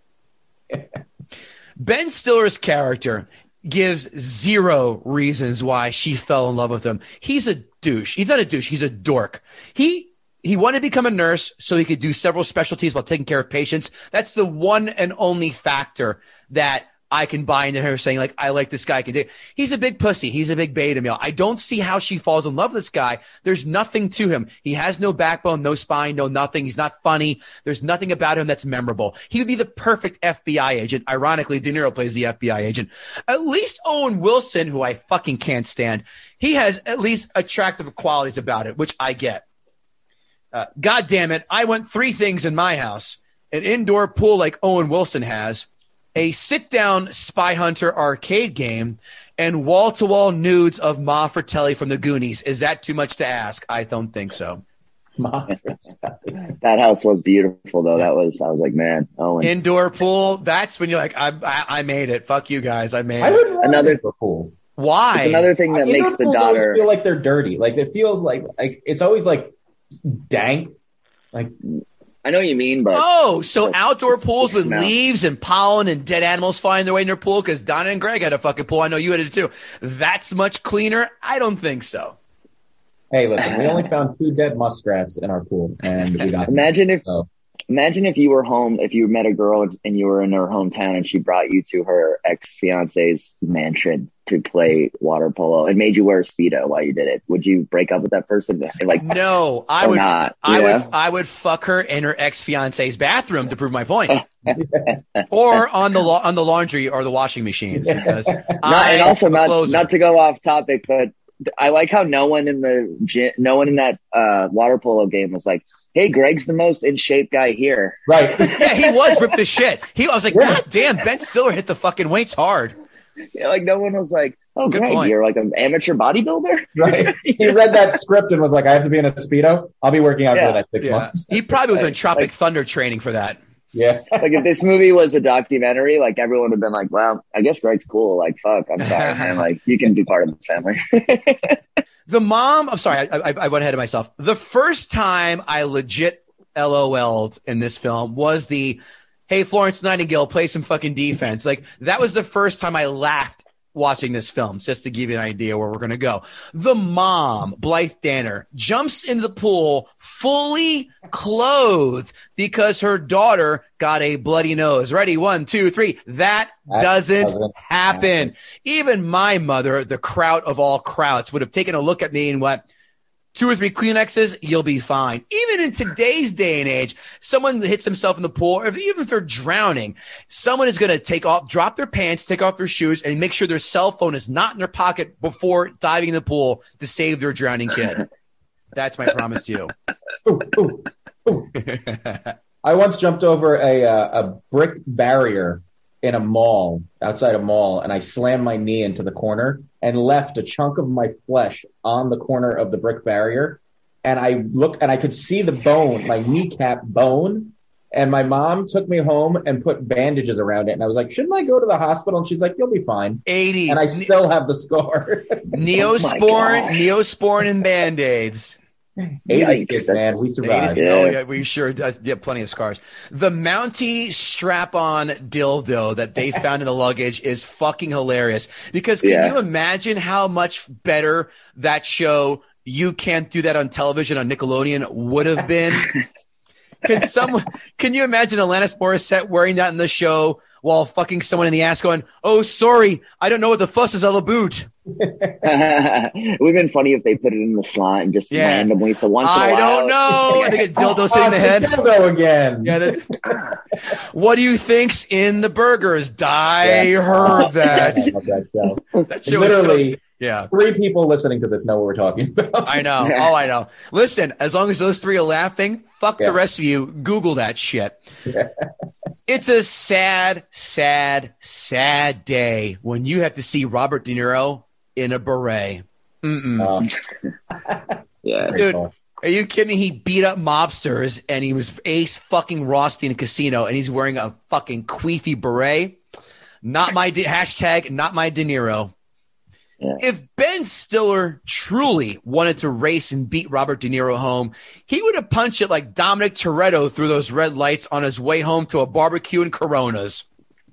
Ben Stiller's character gives zero reasons why she fell in love with him. He's a douche. He's not a douche. He's a dork. He wanted to become a nurse so he could do several specialties while taking care of patients. That's the one and only factor that I can buy into her saying, like, I like this guy. He's a big pussy. He's a big beta male. I don't see how she falls in love with this guy. There's nothing to him. He has no backbone, no spine, no nothing. He's not funny. There's nothing about him that's memorable. He would be the perfect FBI agent. Ironically, De Niro plays the FBI agent. At least Owen Wilson, who I fucking can't stand, he has at least attractive qualities about it, which I get. God damn it. I want 3 things in my house: an indoor pool like Owen Wilson has, a sit-down Spy Hunter arcade game, and wall-to-wall nudes of Ma Fratelli from the Goonies. Is that too much to ask? I don't think so. That house was beautiful, though. I was like, man, Owen. Indoor pool, that's when you're like, I made it. Fuck you guys. I made it. I would love another pool. Why? It's another thing that makes the daughter feel like they're dirty. Like, it feels like it's always like dank. Like, I know what you mean, but so outdoor pools with leaves and pollen and dead animals flying their way in their pool, because Donna and Greg had a fucking pool. I know you had it too. That's much cleaner? I don't think so. Hey, listen, we only found 2 dead muskrats in our pool, and we got Imagine if you were home, if you met a girl and you were in her hometown and she brought you to her ex-fiance's mansion to play water polo and made you wear a Speedo while you did it. Would you break up with that person? Like, no, I would not. I would fuck her in her ex-fiance's bathroom to prove my point. Or on the laundry or the washing machines, because not to go off topic, but I like how no one in that water polo game was like, hey, Greg's the most in shape guy here. Right. Yeah, he was ripped as shit. I was like, God damn, Ben Stiller hit the fucking weights hard. Yeah, like no one was like, oh, Good Greg, point. you're like an amateur bodybuilder? Right. He read that script and was like, I have to be in a Speedo. I'll be working out for the next 6 months. He probably was in Tropic Thunder training for that. Yeah. Like if this movie was a documentary, like everyone would have been like, well, I guess Greg's cool. Like, fuck, I'm sorry, man. Like, you can be part of the family. The mom, I'm sorry, I went ahead of myself. The first time I legit LOL'd in this film was the, hey, Florence Nightingale, play some fucking defense. Like, that was the first time I laughed watching this film, just to give you an idea where we're going to go. The mom, Blythe Danner, jumps into the pool fully clothed because her daughter got a bloody nose. Ready? 1, 2, 3. That doesn't happen. Even my mother, the kraut of all krauts, would have taken a look at me and went, 2 or 3 Kleenexes, you'll be fine. Even in today's day and age, someone hits himself in the pool, or even if they're drowning, someone is going to drop their pants, take off their shoes, and make sure their cell phone is not in their pocket before diving in the pool to save their drowning kid. That's my promise to you. I once jumped over a brick barrier in a mall, outside a mall, and I slammed my knee into the corner and left a chunk of my flesh on the corner of the brick barrier. And I looked and I could see the bone, my kneecap bone. And my mom took me home and put bandages around it. And I was like, shouldn't I go to the hospital? And she's like, you'll be fine. 80s. And I still have the scar. Neosporin and Band-Aids. 80s kids, man. We survived. Oh, yeah, we sure have plenty of scars. The Mountie strap-on dildo that they found in the luggage is fucking hilarious. Because can you imagine how much better that show, You Can't Do That on Television on Nickelodeon, would have been? Can you imagine Alanis Morissette wearing that in the show while fucking someone in the ass going, oh, sorry, I don't know what the fuss is all about. It would have been funny if they put it in the slot and just randomly. So once in a while, I don't know. They get dildos in the head. Dildo again. Yeah. What do you think's in the burgers? I heard that. I love that show. That show literally. Yeah. 3 people listening to this know what we're talking about. I know. Oh, I know. Listen, as long as those 3 are laughing, fuck the rest of you. Google that shit. It's a sad, sad, sad day when you have to see Robert De Niro in a beret. Yeah. Dude, are you kidding me? He beat up mobsters and he was Ace fucking Rothstein in a casino and he's wearing a fucking queefy beret. Not my hashtag, not my De Niro. Yeah. If Ben Stiller truly wanted to race and beat Robert De Niro home, he would have punched it like Dominic Toretto through those red lights on his way home to a barbecue in Coronas.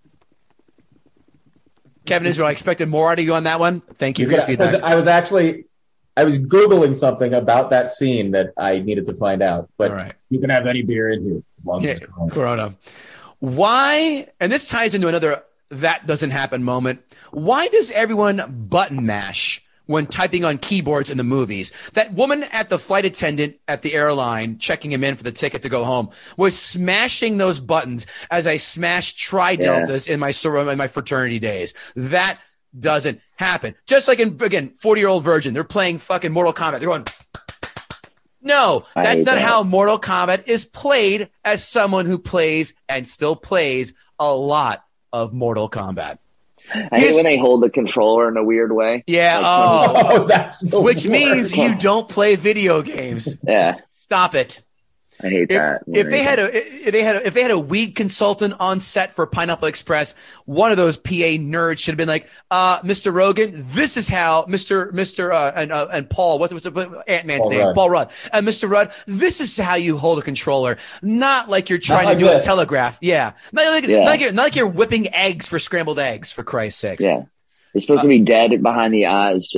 Kevin Israel, I expected more out of you on that one. Thank you for your feedback. I was Googling something about that scene that I needed to find out. But you can have any beer in here as long as it's Corona. Why, and this ties into another that doesn't happen moment. Why does everyone button mash when typing on keyboards in the movies? That woman at the flight attendant at the airline checking him in for the ticket to go home was smashing those buttons as I smashed tri-deltas in my fraternity days. That doesn't happen. Just like in, again, 40-Year-Old Virgin, they're playing fucking Mortal Kombat. They're going, no, that's not how Mortal Kombat is played as someone who plays and still plays a lot of Mortal Kombat. I hate when they hold the controller in a weird way. Yeah. Like, that's which means you don't play video games. Yeah. Stop it. I hate that. If they had a weed consultant on set for Pineapple Express, one of those PA nerds should have been like, Mr. Rogan, this is how and Paul, what's Ant-Man's name? Paul Rudd. And Mr. Rudd, this is how you hold a controller, not like you're trying to do a telegraph. Yeah. Not like you're whipping eggs for scrambled eggs, for Christ's sake. Yeah. You're supposed to be dead behind the eyes, just like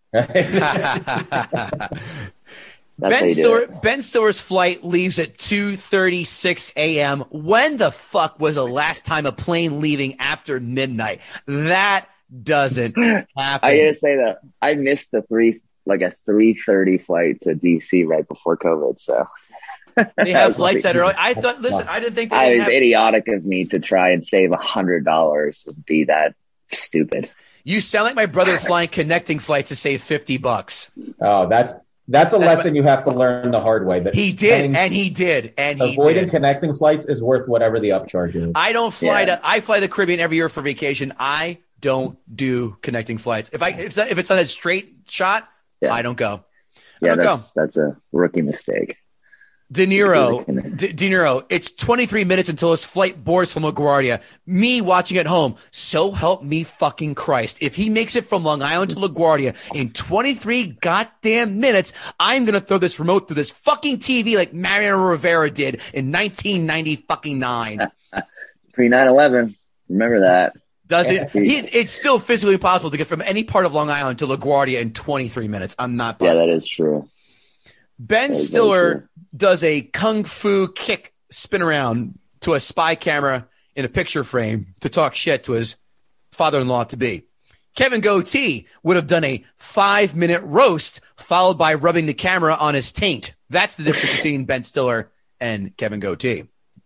Ben Stiller's flight leaves at 2:36 a.m. When the fuck was the last time a plane leaving after midnight? That doesn't happen. I gotta say that I missed a 3:30 flight to DC right before COVID. So they have flights that early. I thought. Listen, I didn't think it was idiotic of me to try and save $100 and be that stupid. You sound like my brother flying connecting flights to save $50. Oh, that's a lesson you have to learn the hard way. That he did. Avoiding connecting flights is worth whatever the upcharge is. I don't fly I fly the Caribbean every year for vacation. I don't do connecting flights. If it's on a straight shot, I don't go. That's a rookie mistake. De Niro, it's 23 minutes until his flight boards from LaGuardia. Me watching at home, so help me fucking Christ. If he makes it from Long Island to LaGuardia in 23 goddamn minutes, I'm going to throw this remote through this fucking TV like Mariano Rivera did in 1999. Pre-9/11. Remember that. Does it? It's still physically impossible to get from any part of Long Island to LaGuardia in 23 minutes. I'm not buying. Yeah, that is true. Ben Stiller does a kung fu kick spin around to a spy camera in a picture frame to talk shit to his father-in-law to be. Kevin Goatee would have done a 5-minute roast followed by rubbing the camera on his taint. That's the difference between Ben Stiller and Kevin Goatee.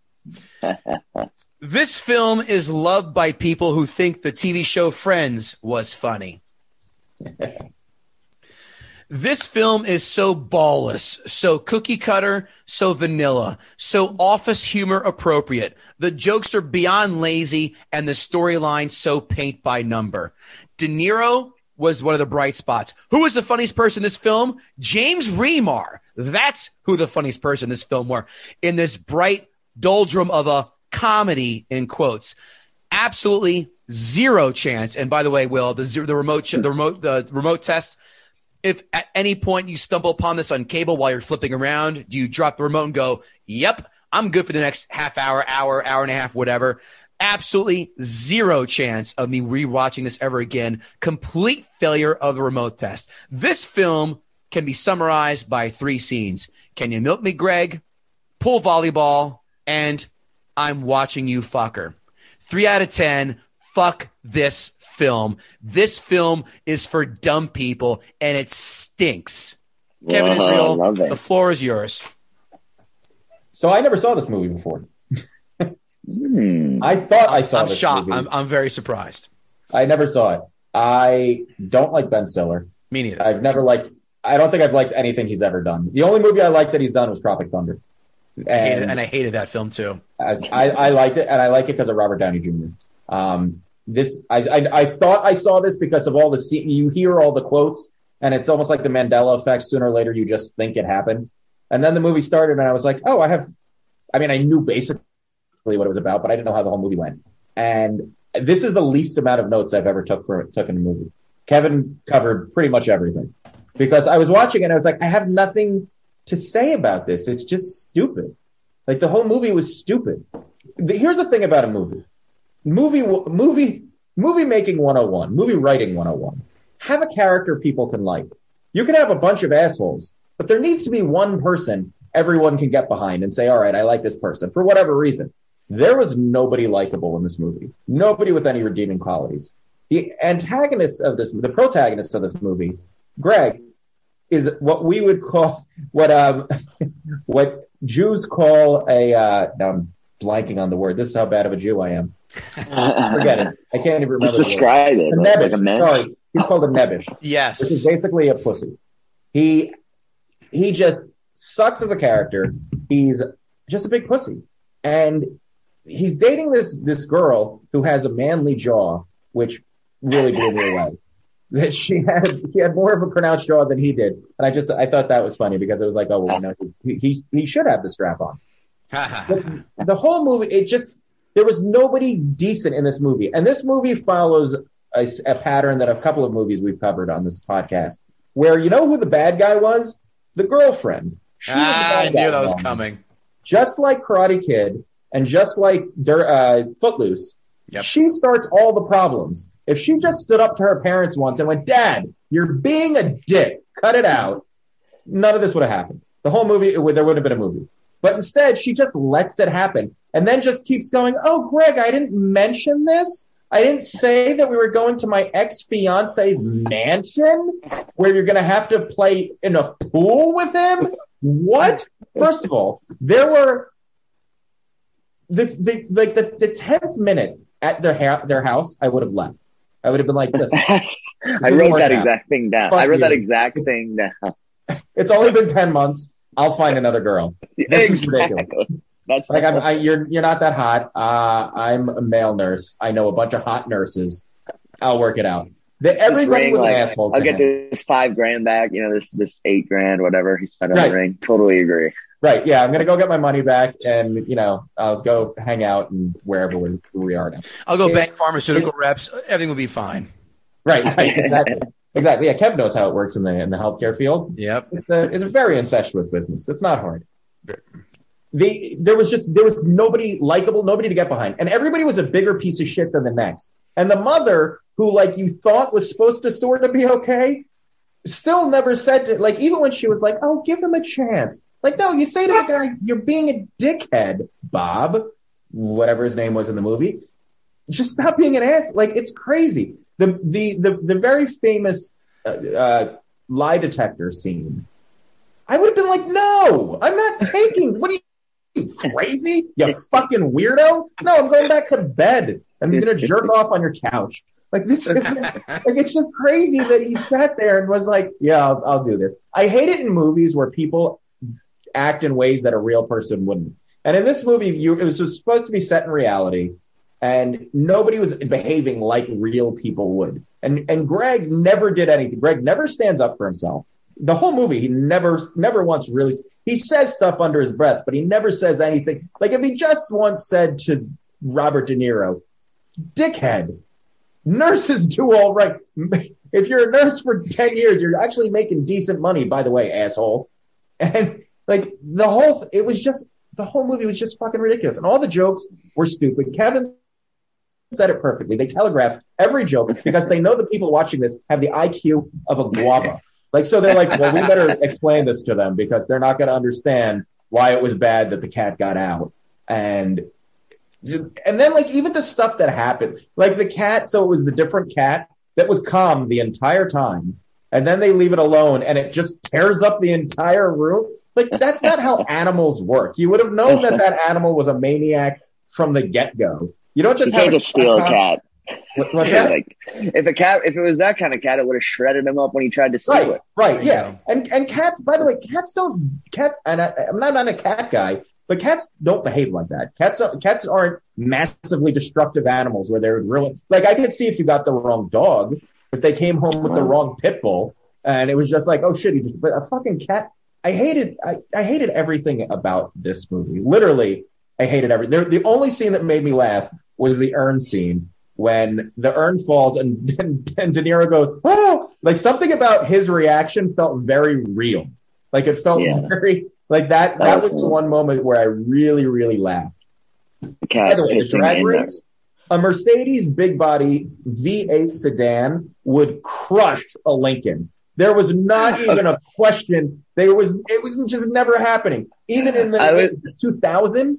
This film is loved by people who think the TV show Friends was funny. This film is so ballless, so cookie cutter, so vanilla, so office humor appropriate. The jokes are beyond lazy and the storyline so paint by number. De Niro was one of the bright spots. Who was the funniest person in this film? James Remar. That's who the funniest person in this film were. In this bright doldrum of a comedy, in quotes. Absolutely zero chance. And by the way, Will, the remote test, if at any point you stumble upon this on cable while you're flipping around, do you drop the remote and go, yep, I'm good for the next half hour, hour and a half, whatever. Absolutely zero chance of me rewatching this ever again. Complete failure of the remote test. This film can be summarized by 3 scenes. Can you milk me, Greg? Pool volleyball, and I'm watching you fucker. 3 out of 10. Fuck this film. This film is for dumb people, and it stinks. Kevin Israel, the floor is yours. So I never saw this movie before. I thought I saw this shocked. movie. I'm very surprised. I never saw it. I don't like Ben Stiller. Me neither. I don't think I've liked anything he's ever done. The only movie I liked that he's done was Tropic Thunder. And I hated that film too. I liked it, and I like it because of Robert Downey Jr. I thought I saw this because of all you hear all the quotes, and it's almost like the Mandela effect. Sooner or later, you just think it happened. And then the movie started, and I was like, oh, I knew basically what it was about, but I didn't know how the whole movie went. And this is the least amount of notes I've ever took in a movie. Kevin covered pretty much everything because I was watching it and I was like, I have nothing to say about this. It's just stupid. Like the whole movie was stupid. Here's the thing about a movie. Movie making 101, movie writing 101. Have a character people can like. You can have a bunch of assholes, but there needs to be one person everyone can get behind and say, all right, I like this person for whatever reason. There was nobody likable in this movie. Nobody with any redeeming qualities. The protagonist of this movie, Greg, is what we would call what Jews call now I'm blanking on the word. This is how bad of a Jew I am. Forget it. I can't even remember. Just describe it. Like a sorry, he's called a nebish. Yes, which is basically a pussy. He just sucks as a character. He's just a big pussy, and he's dating this girl who has a manly jaw, which really blew me away. That she had more of a pronounced jaw than he did, and I thought that was funny because it was like, oh well, no, he should have the strap on. The whole movie, there was nobody decent in this movie, and this movie follows a pattern that a couple of movies we've covered on this podcast, where you know who the bad guy was? The girlfriend. I knew that was coming. Just like Karate Kid and just like Footloose, yep. She starts all the problems. If she just stood up to her parents once and went, Dad, you're being a dick, cut it out, none of this would have happened. The whole movie, there would have been a movie. But instead, she just lets it happen and then just keeps going, oh, Greg, I didn't mention this. I didn't say that we were going to my ex-fiance's mansion where you're going to have to play in a pool with him. What? First of all, there were the 10th minute at their house, I would have left. I would have been like, listen. I wrote that exact thing down. It's only been 10 months. I'll find another girl. This is ridiculous. That's like you're not that hot. I'm a male nurse. I know a bunch of hot nurses. I'll work it out. Everybody was an asshole. I'll get this $5,000 back. This $8,000, whatever he spent on the ring. Totally agree. Right. Yeah. I'm going to go get my money back and, I'll go hang out and wherever we are now. I'll go bank pharmaceutical reps. Everything will be fine. Right. Exactly. Yeah. Kev knows how it works in the healthcare field. Yep. It's a very incestuous business. It's not hard. There was nobody likable, nobody to get behind. And everybody was a bigger piece of shit than the next. And the mother who you thought was supposed to sort of be okay, still never said to, even when she was like, oh, give him a chance. No, you say to the guy, you're being a dickhead, Bob, whatever his name was in the movie. Just stop being an ass. It's crazy. The very famous lie detector scene. I would have been like, no, I'm not taking. What are you crazy? You fucking weirdo. No, I'm going back to bed. I'm going to jerk off on your couch. This is it's just crazy that he sat there and was like, yeah, I'll do this. I hate it in movies where people act in ways that a real person wouldn't. And in this movie, it was supposed to be set in reality, and nobody was behaving like real people would. And Greg never did anything. Greg never stands up for himself. The whole movie, he never once really, he says stuff under his breath, but he never says anything. If he just once said to Robert De Niro, dickhead, nurses do all right. If you're a nurse for 10 years, you're actually making decent money, by the way, asshole. And the whole movie was just fucking ridiculous. And all the jokes were stupid. Kevin said it perfectly. They telegraphed every joke because they know the people watching this have the IQ of a guava. So they're like, well, we better explain this to them because they're not going to understand why it was bad that the cat got out. And then even the stuff that happened, the cat, so it was the different cat that was calm the entire time. And then they leave it alone and it just tears up the entire room. That's not how animals work. You would have known that animal was a maniac from the get-go. You don't just have just steal a cat. What's that? If it was that kind of cat, it would have shredded him up when he tried to steal it. Right, yeah. And cats, by the way, and I'm not a cat guy, but cats don't behave like that. Cats aren't massively destructive animals where they're really, I could see if you got the wrong dog, if they came home with the wrong pit bull, and it was just oh shit, but a fucking cat. I hated everything about this movie. Literally, I hated everything. The only scene that made me laugh was the urn scene. When the urn falls and De Niro goes, oh, something about his reaction felt very real. It felt very that. That was the one moment where I really, really laughed. By the way, the drag race, a Mercedes big body V8 sedan would crush a Lincoln. There was not even a question. It was just never happening. Even in the 2000.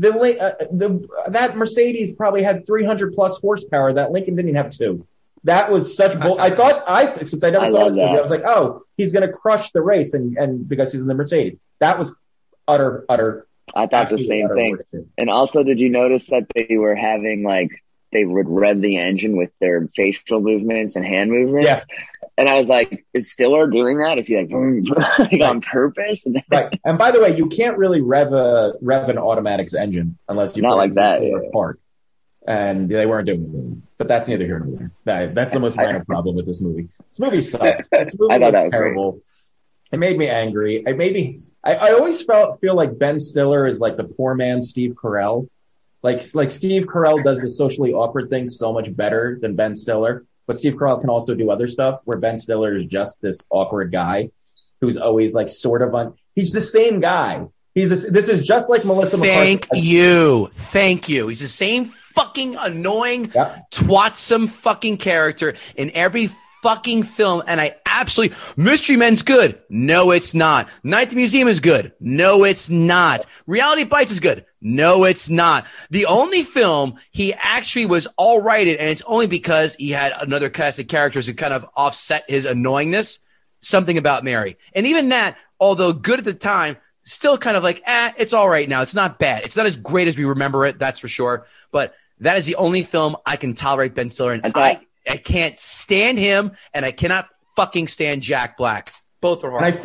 That Mercedes probably had 300 plus horsepower. That Lincoln didn't even have 2. That was such bull. Since I never saw this movie, I was like, oh, he's going to crush the race, and because he's in the Mercedes. That was utter. I thought the same thing. Bullshit. And also, did you notice that they were having they would rev the engine with their facial movements and hand movements? Yeah. And I was like, is Stiller doing that? Is he on purpose? Right. And by the way, you can't really rev an automatic's engine unless you not like that park. And they weren't doing it. But that's neither here nor there. That's the most minor problem with this movie. This movie sucked. This movie was terrible. Great. It made me angry. I always feel like Ben Stiller is like the poor man Steve Carell. Like Steve Carell does the socially awkward thing so much better than Ben Stiller. But Steve Carell can also do other stuff where Ben Stiller is just this awkward guy who's always sort of he's the same guy. This is just like Melissa McCarthy. Thank you. He's the same fucking annoying, twatsome fucking character in every fucking film. And I absolutely, Mystery Men's good. No, it's not. Night at the Museum is good. No, it's not. Reality Bites is good. No, it's not. The only film he actually was all right in, and it's only because he had another cast of characters who kind of offset his annoyingness, Something About Mary. And even that, although good at the time, still kind of like, it's all right now. It's not bad. It's not as great as we remember it, that's for sure. But that is the only film I can tolerate Ben Stiller in. I can't stand him, and I cannot fucking stand Jack Black. Both are hard.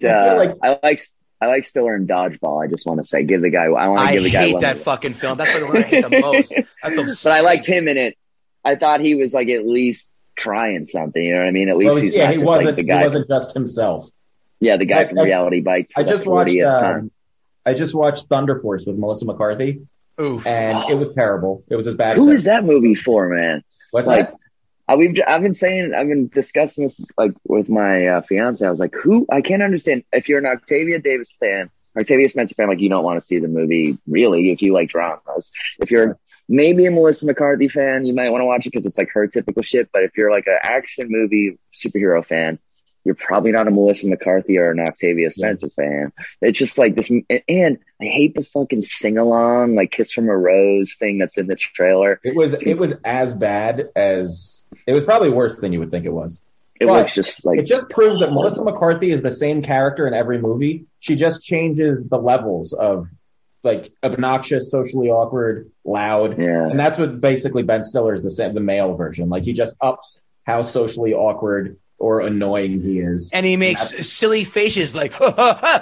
I like Stiller in Dodgeball. I just want to say, give the guy. I hate that fucking film. That's what I hate the most. But I liked him in it. I thought he was like at least trying something. You know what I mean? At least he's not he just wasn't. Like the guy. He wasn't just himself. Yeah, the guy from Reality Bites. I just watched Thunder Force with Melissa McCarthy. Oof. And it was terrible. It was as bad. Who is that movie for, man? What's like, that? I've been discussing this like with my fiance. I was like, I can't understand if you're an Octavia Spencer fan, like you don't want to see the movie really if you like dramas. If you're maybe a Melissa McCarthy fan, you might want to watch it because it's like her typical shit. But if you're like an action movie superhero fan, you're probably not a Melissa McCarthy or an Octavia Spencer fan. It's just like this. And I hate the fucking sing along, like Kiss from a Rose thing that's in the trailer. It was as bad as, it was probably worse than you would think it was. It just proves that Melissa McCarthy is the same character in every movie. She just changes the levels of like obnoxious, socially awkward, loud. Yeah. And that's what basically Ben Stiller is the male version. Like he just ups how socially awkward or annoying he is. And he makes silly faces like, like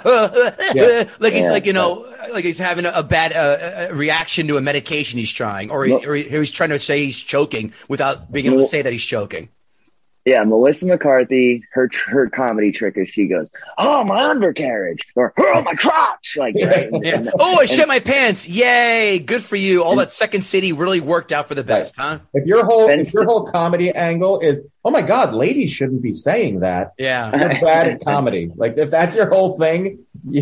he's like, like he's having a bad reaction to a medication he's trying, or he's trying to say he's choking without being able to say that he's choking. Yeah, Melissa McCarthy, her comedy trick is she goes, "Oh, my undercarriage," or "Oh, my crotch," like, right? Yeah. "Oh, I shit my pants! Yay, good for you! All that Second City really worked out for the best, huh?" If your whole comedy angle is, "Oh my God, ladies shouldn't be saying that," yeah, you're bad at comedy. Like if that's your whole thing,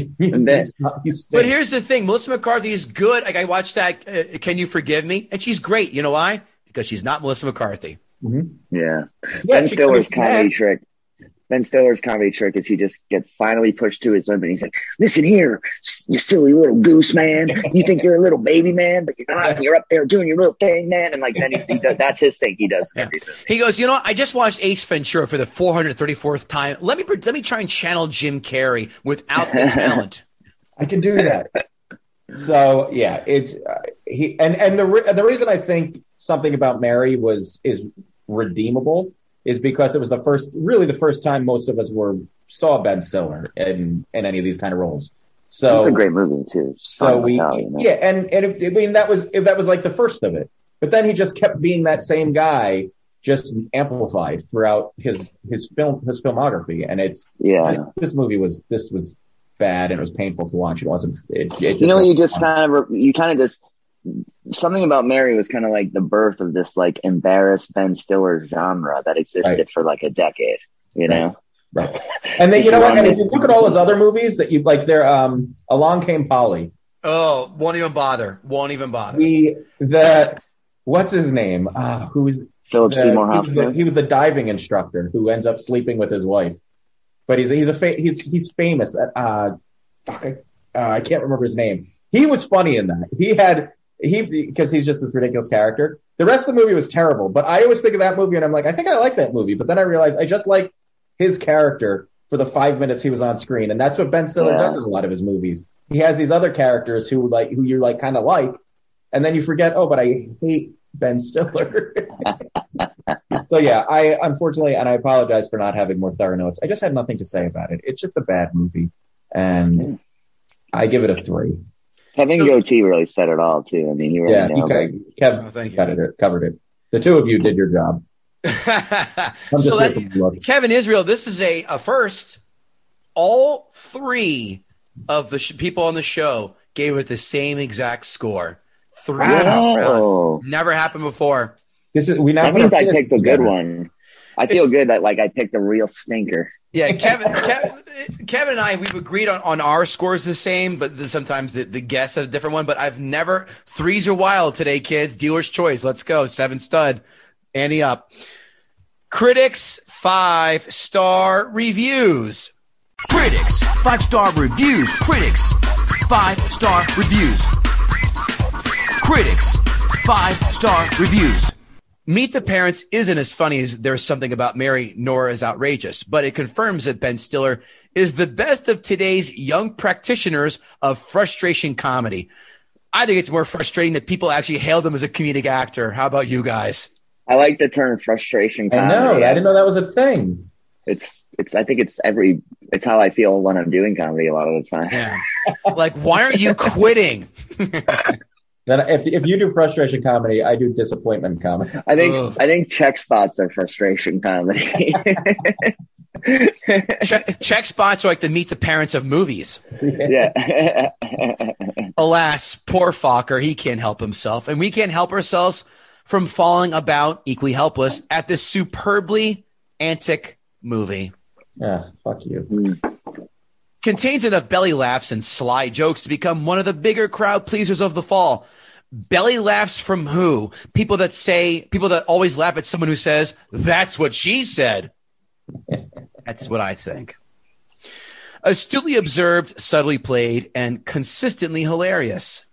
but here's the thing: Melissa McCarthy is good. Like I watched that. Can You Forgive Me? And she's great. You know why? Because she's not Melissa McCarthy. Mm-hmm. Yeah. Ben Stiller's comedy trick is he just gets finally pushed to his limit. He's like, "Listen here, you silly little goose, man. You think you're a little baby, man, but you're not. You're up there doing your little thing, man." And like then he does, that's his thing. He does everything. He goes, I just watched Ace Ventura for the 434th time. Let me try and channel Jim Carrey without the talent. I can do that. So yeah, it's the reason I think Something About Mary is redeemable is because it was the first time most of us saw Ben Stiller in any of these kind of roles. So it's a great movie too. So that was like the first of it. But then he just kept being that same guy, just amplified throughout his filmography. And this movie was bad and it was painful to watch. It wasn't. Something About Mary was kind of like the birth of this like embarrassed Ben Stiller genre that existed for like a decade, you know? Right. And then, and if you look at all his other movies that you like, they're Along Came Polly. Oh, won't even bother. What's his name? Who's Philip Seymour Hoffman? He was the diving instructor who ends up sleeping with his wife. But he's famous at I can't remember his name. He was funny in that. Because he's just this ridiculous character. The rest of the movie was terrible, but I always think of that movie and I'm like, I think I like that movie. But then I realized I just like his character for the 5 minutes he was on screen. And that's what Ben Stiller does in a lot of his movies. He has these other characters who you like kind of like, and then you forget, but I hate Ben Stiller. So yeah, I unfortunately, and I apologize for not having more thorough notes. I just had nothing to say about it. It's just a bad movie. And I give it a 3. Kevin Goatee really said it all too. I mean, he really nailed it. Kev covered it. The two of you did your job. Kevin Israel, this is a first. All 3 of the people on the show gave it the same exact score. 3. Wow. Never happened before. That means I picked a good one. I feel good that I picked a real stinker. Yeah, Kevin, Kevin and I, we've agreed on our scores the same, but sometimes the guests have a different one. But I've never, threes are wild today, kids. Dealer's choice. Let's go. 7 stud. Ante up. Critics 5-star reviews. Critics 5-star reviews. Critics 5-star reviews. Critics 5-star reviews. Meet the Parents isn't as funny as There's Something About Mary, nor as outrageous, but it confirms that Ben Stiller is the best of today's young practitioners of frustration comedy. I think it's more frustrating that people actually hailed him as a comedic actor. How about you guys? I like the term frustration comedy. I know. I didn't know that was a thing. I think it's how I feel when I'm doing comedy a lot of the time. Yeah. Like, why aren't you quitting? Then if you do frustration comedy, I do disappointment comedy. I think check spots are frustration comedy. Check spots are like the Meet the Parents of movies. Yeah. Alas, poor Fokker, he can't help himself, and we can't help ourselves from falling about equally helpless at this superbly antic movie. Yeah, fuck you. Contains enough belly laughs and sly jokes to become one of the bigger crowd pleasers of the fall. Belly laughs from who? People that always laugh at someone who says, "That's what she said." That's what I think. Astutely observed, subtly played, and consistently hilarious.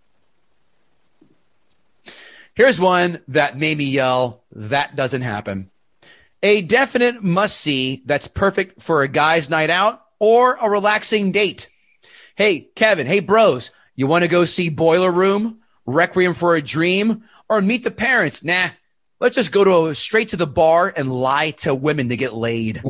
Here's one that made me yell, "That doesn't happen." A definite must-see that's perfect for a guy's night out or a relaxing date. Hey, Kevin, hey, bros, you want to go see Boiler Room, Requiem for a Dream, or Meet the Parents? Nah, let's just go straight to the bar and lie to women to get laid.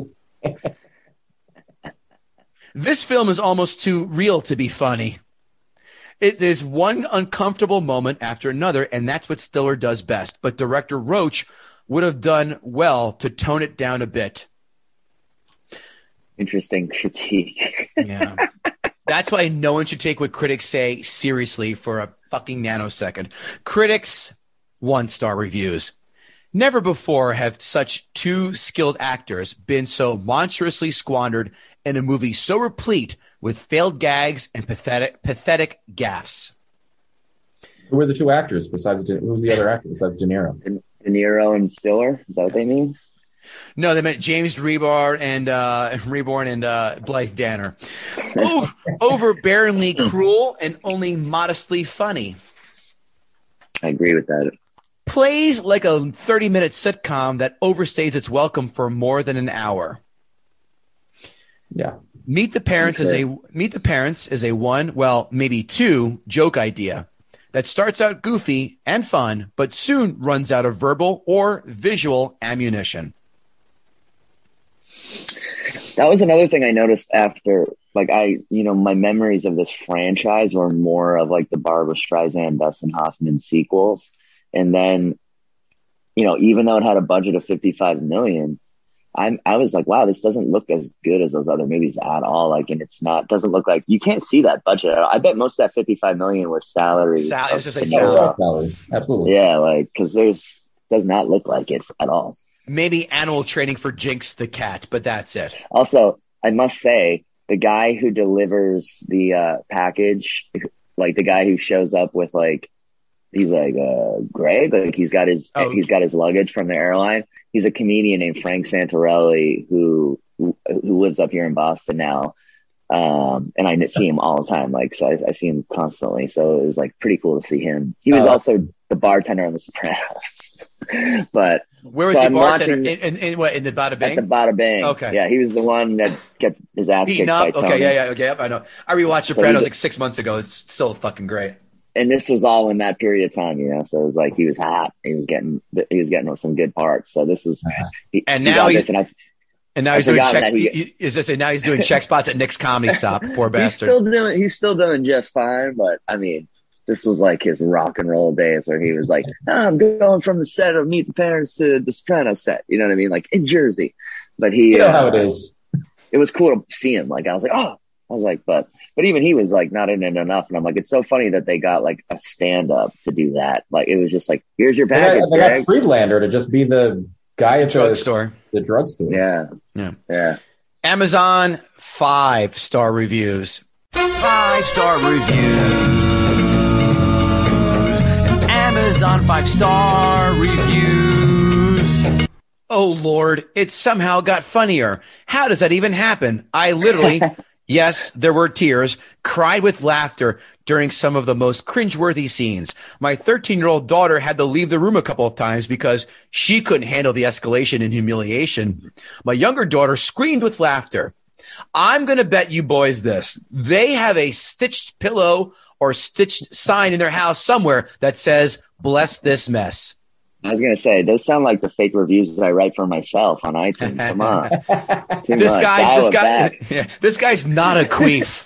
This film is almost too real to be funny. It is one uncomfortable moment after another, and that's what Stiller does best. But director Roach would have done well to tone it down a bit. Interesting critique. Yeah. That's why no one should take what critics say seriously for a fucking nanosecond. Critics 1-star reviews. Never before have such two skilled actors been so monstrously squandered in a movie so replete with failed gags and pathetic gaffes. Who were the two actors besides? Who was the other actor besides De Niro? De Niro and Stiller. Is that what they mean? No, they meant James Rebord and Blythe Danner. Overbearingly cruel and only modestly funny. I agree with that. Plays like a 30-minute sitcom that overstays its welcome for more than an hour. Yeah. Meet the Parents is a one, well, maybe two joke idea that starts out goofy and fun, but soon runs out of verbal or visual ammunition. That was another thing I noticed after, my memories of this franchise were more of like the Barbra Streisand, Dustin Hoffman sequels. And then, even though it had a budget of $55 million, I was like, wow, this doesn't look as good as those other movies at all. And doesn't look like, you can't see that budget at all. I bet most of that $55 million was salaries. Salaries. Absolutely. Yeah, because does not look like it at all. Maybe animal training for Jinx the cat, but that's it. Also, I must say, the guy who delivers the package, like the guy who shows up with he's like Greg, he's got his luggage from the airline. He's a comedian named Frank Santarelli who lives up here in Boston now. And I see him all the time. I see him constantly. So it was pretty cool to see him. He was also the bartender on The Sopranos. But where was he bartender? In the Bada Bing? At the Bada Bing. Okay. Yeah, he was the one that gets his ass kicked by Tony. Okay, yeah, I know. I rewatched Sopranos 6 months ago. It's still fucking great. And this was all in that period of time, So it was he was hot. He was getting some good parts. So this was, now he's doing check spots at Nick's Comedy Stop. Poor bastard. He's still doing just fine. But I mean, this was his rock and roll days where he was like, I'm going from the set of Meet the Parents to the Sopranos set. You know what I mean? In Jersey. But he, how it is. It was cool to see him. But even he was not in it enough. And I'm it's so funny that they got a stand up to do that. It was just here's your package. They got Friedlander to just be the guy at drugstore. The drugstore. Yeah. Amazon 5-star reviews. 5-star reviews. Amazon 5-star reviews. Oh, Lord, it somehow got funnier. How does that even happen? I literally, yes, there were tears, cried with laughter during some of the most cringeworthy scenes. My 13-year-old daughter had to leave the room a couple of times because she couldn't handle the escalation and humiliation. My younger daughter screamed with laughter. I'm going to bet you boys this. They have a stitched pillow or stitched sign in their house somewhere that says, "Bless this mess." I was going to say, those sound like the fake reviews that I write for myself on iTunes. Come on. This guy's not a queef.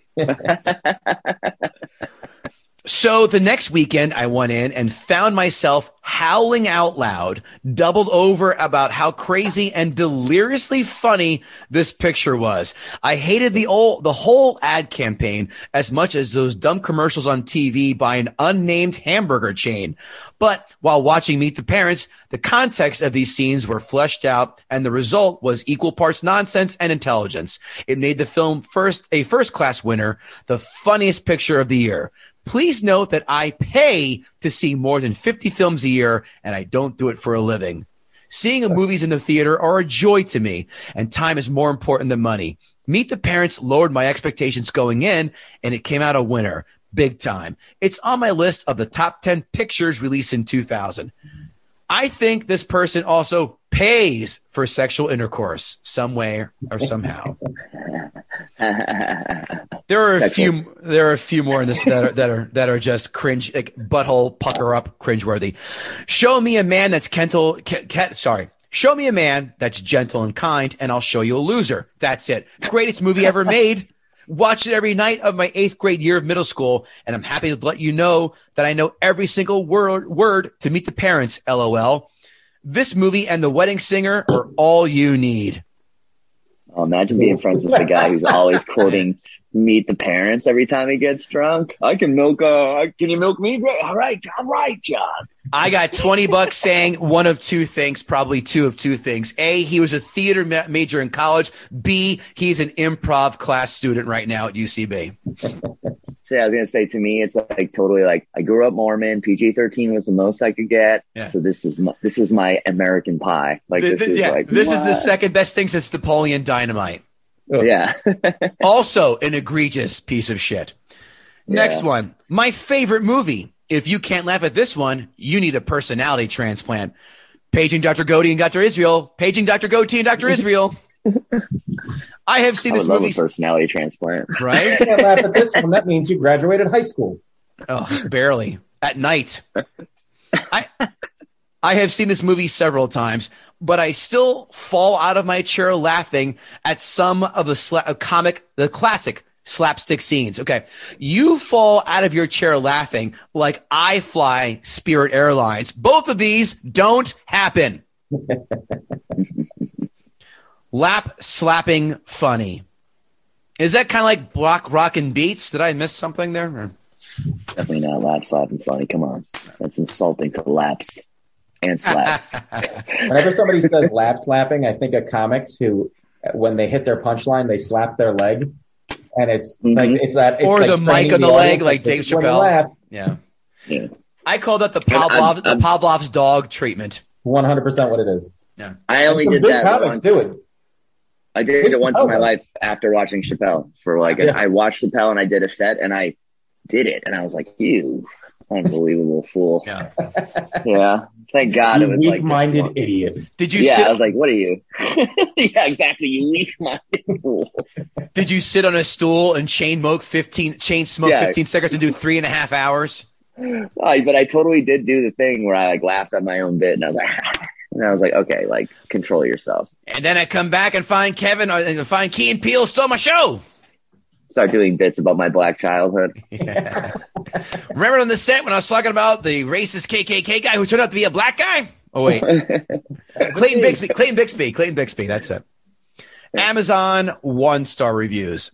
So the next weekend I went in and found myself howling out loud, doubled over about how crazy and deliriously funny this picture was. I hated the whole ad campaign as much as those dumb commercials on TV by an unnamed hamburger chain. But while watching Meet the Parents, the context of these scenes were fleshed out, and the result was equal parts nonsense and intelligence. It made the film a first-class winner, the funniest picture of the year. Please note that I pay to see more than 50 films a year, and I don't do it for a living. Seeing movies in the theater are a joy to me, and time is more important than money. Meet the Parents lowered my expectations going in, and it came out a winner. Big time. It's on my list of the top 10 pictures released in 2000. I think this person also pays for sexual intercourse some way or somehow. There are a few more in this that are just cringe, like butthole pucker up, cringeworthy. Show me a man that's Show me a man that's gentle and kind, and I'll show you a loser. That's it. Greatest movie ever made. Watched it every night of my 8th grade year of middle school, and I'm happy to let you know that I know every single word to Meet the Parents, LOL. This movie and The Wedding Singer are all you need. Oh, imagine being friends with the guy who's always quoting Meet the Parents every time he gets drunk. Can you milk me? All right, John. I got $20 saying one of two things, probably two of two things. A, he was a theater major in college. B, he's an improv class student right now at UCB. So I was going to say, to me, it's like totally like I grew up Mormon. PG-13 was the most I could get. Yeah. So this is my American Pie. Like this is the second best thing since Napoleon Dynamite. Oh. Yeah. Also an egregious piece of shit. Next one, my favorite movie. If you can't laugh at this one, you need a personality transplant. Paging Dr. Goatee and Dr. Israel. Paging Dr. Goatee and Dr. Israel. I have seen this movie. Love a personality transplant. Right? If you can't laugh at this one, that means you graduated high school. Oh, barely. At night. I have seen this movie several times, but I still fall out of my chair laughing at some of the classic slapstick scenes. Okay. You fall out of your chair laughing like I fly Spirit Airlines. Both of these don't happen. Lap slapping funny. Is that kind of like block rockin' beats? Did I miss something there? Or? Definitely not lap slapping funny. Come on. That's insulting to laps and slaps. Whenever somebody says lap slapping, I think of comics who, when they hit their punchline, they slap their leg. And it's like, it's that. It's or like the mic on the leg, like Dave Chappelle. Yeah. I call that the Pavlov's dog treatment. 100% what it is. Yeah. I only did that comics once. do it. I did it once in my life after watching Chappelle. I watched Chappelle and I did a set and I did it. And I was like, you unbelievable fool. Yeah. Yeah. Thank God it was like weak-minded idiot. Did you sit? I was like, what are you? Yeah, exactly. You weak-minded fool. Did you sit on a stool and chain smoke 15 seconds and do 3.5 hours? But I totally did do the thing where I like laughed at my own bit and I was like, okay, like control yourself. And then I come back and find Key and Peele stole my show. Start doing bits about my black childhood. Yeah. Remember on the set when I was talking about the racist KKK guy who turned out to be a black guy? Oh, wait. Clayton Bixby. That's it. Amazon 1-star reviews.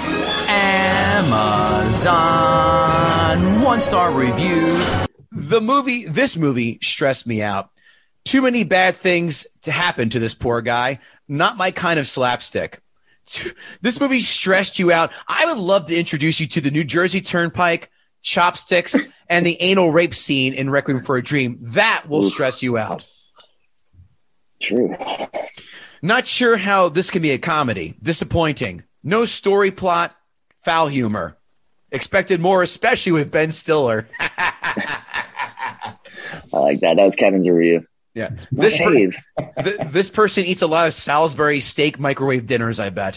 Amazon 1-star reviews. This movie stressed me out. Too many bad things to happen to this poor guy. Not my kind of slapstick. This movie stressed you out. I would love to introduce you to the New Jersey Turnpike, chopsticks, and the anal rape scene in Requiem for a Dream. That will stress you out. True. Not sure how this can be a comedy. Disappointing. No story plot. Foul humor. Expected more, especially with Ben Stiller. I like that. That was Kevin's review. Yeah. This person eats a lot of Salisbury steak microwave dinners, I bet.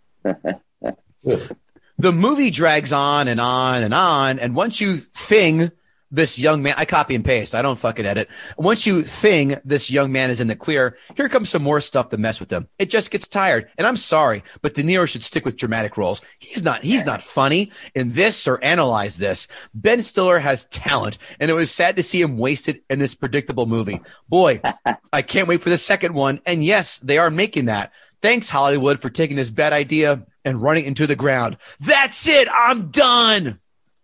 The movie drags on and on and on, and once you thing this young man, I copy and paste, I don't fucking edit. Once you thing this young man is in the clear, here comes some more stuff to mess with him. It just gets tired, and I'm sorry, but De Niro should stick with dramatic roles. He's not funny in this or Analyze This. Ben Stiller has talent, and it was sad to see him wasted in this predictable movie. Boy, I can't wait for the second one, and yes, they are making that. Thanks, Hollywood, for taking this bad idea and running into the ground. That's it. I'm done.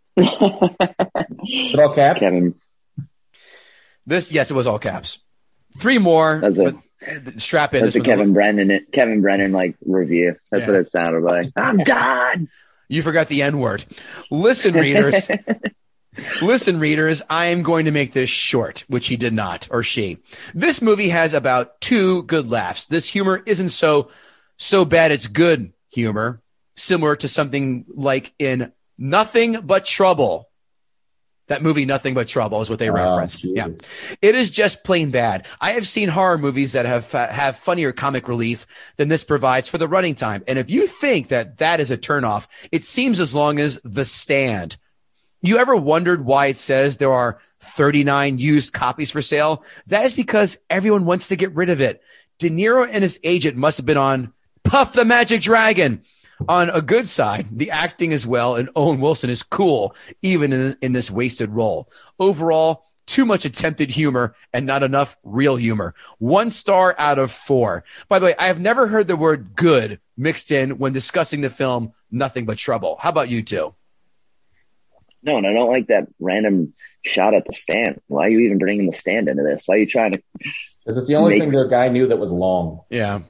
All caps? Kevin. Yes, it was all caps. 3 more. Strap in. That's a Kevin Brennan like review. That's what it sounded like. I'm done. You forgot the N-word. Listen, readers. Listen, readers, I am going to make this short, which he did not, or she. This movie has about 2 good laughs. This humor isn't so bad it's good humor, similar to something like in Nothing But Trouble. That movie, Nothing But Trouble, is what they referenced. Geez. Yeah, it is just plain bad. I have seen horror movies that have funnier comic relief than this provides for the running time. And if you think that is a turnoff, it seems as long as The Stand. You ever wondered why it says there are 39 used copies for sale? That is because everyone wants to get rid of it. De Niro and his agent must have been on Puff the Magic Dragon. On a good side, the acting as well, and Owen Wilson is cool, even in this wasted role. Overall, too much attempted humor and not enough real humor. 1 star out of 4. By the way, I have never heard the word good mixed in when discussing the film Nothing But Trouble. How about you two? No, and I don't like that random shot at The Stand. Why are you even bringing The Stand into this? Why are you trying to... Because it's the only thing the guy knew that was long. Yeah.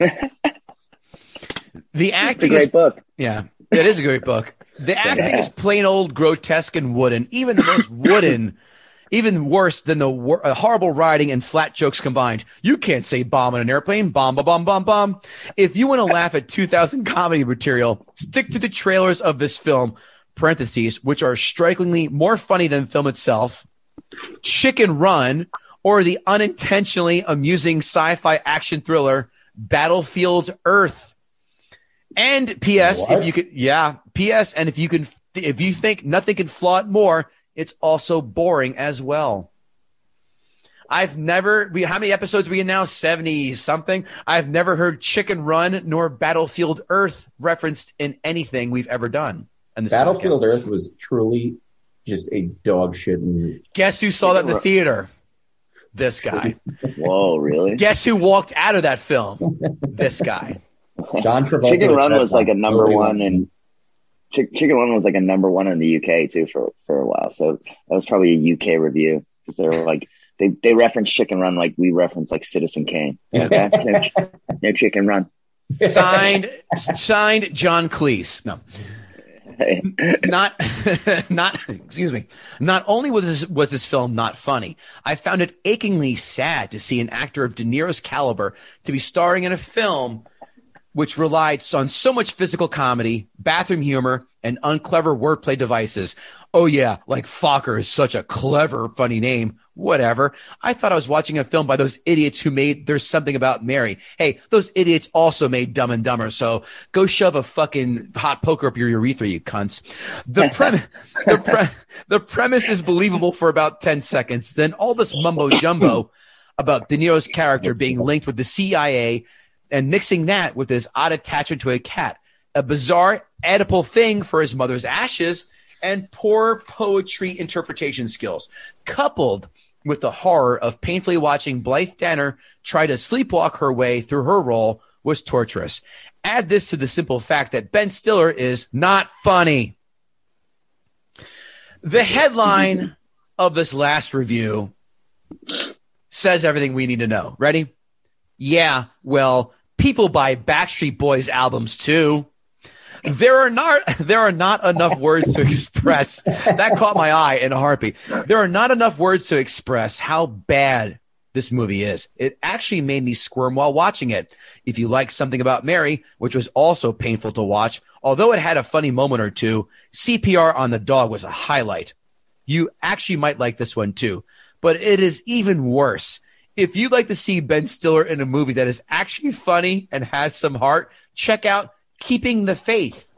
The acting it's a great book. Yeah, it is a great book. The acting is plain old grotesque and wooden. Even the most wooden, even worse than the horrible writing and flat jokes combined. You can't say bomb on an airplane. Bomb, bomb, bomb, bomb. If you want to laugh at 2000 comedy material, stick to the trailers of this film, parentheses, which are strikingly more funny than the film itself, Chicken Run, or the unintentionally amusing sci-fi action thriller Battlefield Earth. And P.S. What? If you could, P.S. And if you think nothing can flaw it more, it's also boring as well. How many episodes are we in now? 70 something. I've never heard Chicken Run nor Battlefield Earth referenced in anything we've ever done. Battlefield Earth was truly just a dog shit movie. Guess who saw that in the theater? This guy. Whoa, really? Guess who walked out of that film? This guy. John Travolta. Chicken Run was like a number one, and Chicken Run was like a number one in the UK too for a while. So that was probably a UK review because they were like they referenced Chicken Run like we reference like Citizen Kane. Okay? no Chicken Run. Signed John Cleese. No. Excuse me. Not only was this film not funny, I found it achingly sad to see an actor of De Niro's caliber to be starring in a film which relied on so much physical comedy, bathroom humor, and unclever wordplay devices. Oh yeah, like Fokker is such a clever, funny name. Whatever. I thought I was watching a film by those idiots who made There's Something About Mary. Hey, those idiots also made Dumb and Dumber, so go shove a fucking hot poker up your urethra, you cunts. The premise is believable for about 10 seconds. Then all this mumbo-jumbo about De Niro's character being linked with the CIA and mixing that with his odd attachment to a cat, a bizarre Oedipal thing for his mother's ashes, and poor poetry interpretation skills, coupled with the horror of painfully watching Blythe Danner try to sleepwalk her way through her role, was torturous. Add this to the simple fact that Ben Stiller is not funny. The headline of this last review says everything we need to know. Ready? Yeah, well, People buy Backstreet Boys albums too. There are not enough words to express. That caught my eye in a heartbeat. There are not enough words to express how bad this movie is. It actually made me squirm while watching it. If you like Something About Mary, which was also painful to watch, although it had a funny moment or two, CPR on the Dog was a highlight. You actually might like this one too, but it is even worse. If you'd like to see Ben Stiller in a movie that is actually funny and has some heart, check out Keeping the Faith.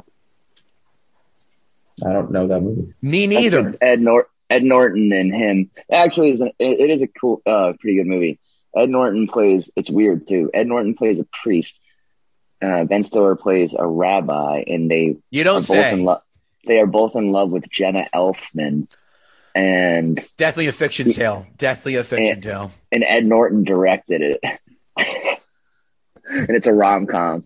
I don't know that movie. Me neither. Ed Norton and him. Actually, it is a cool, pretty good movie. Ed Norton plays, it's weird too. Ed Norton plays a priest. Ben Stiller plays a rabbi, and they are both in love with Jenna Elfman. And definitely a fiction tale. Definitely a fiction tale. And Ed Norton directed it. And it's a rom-com.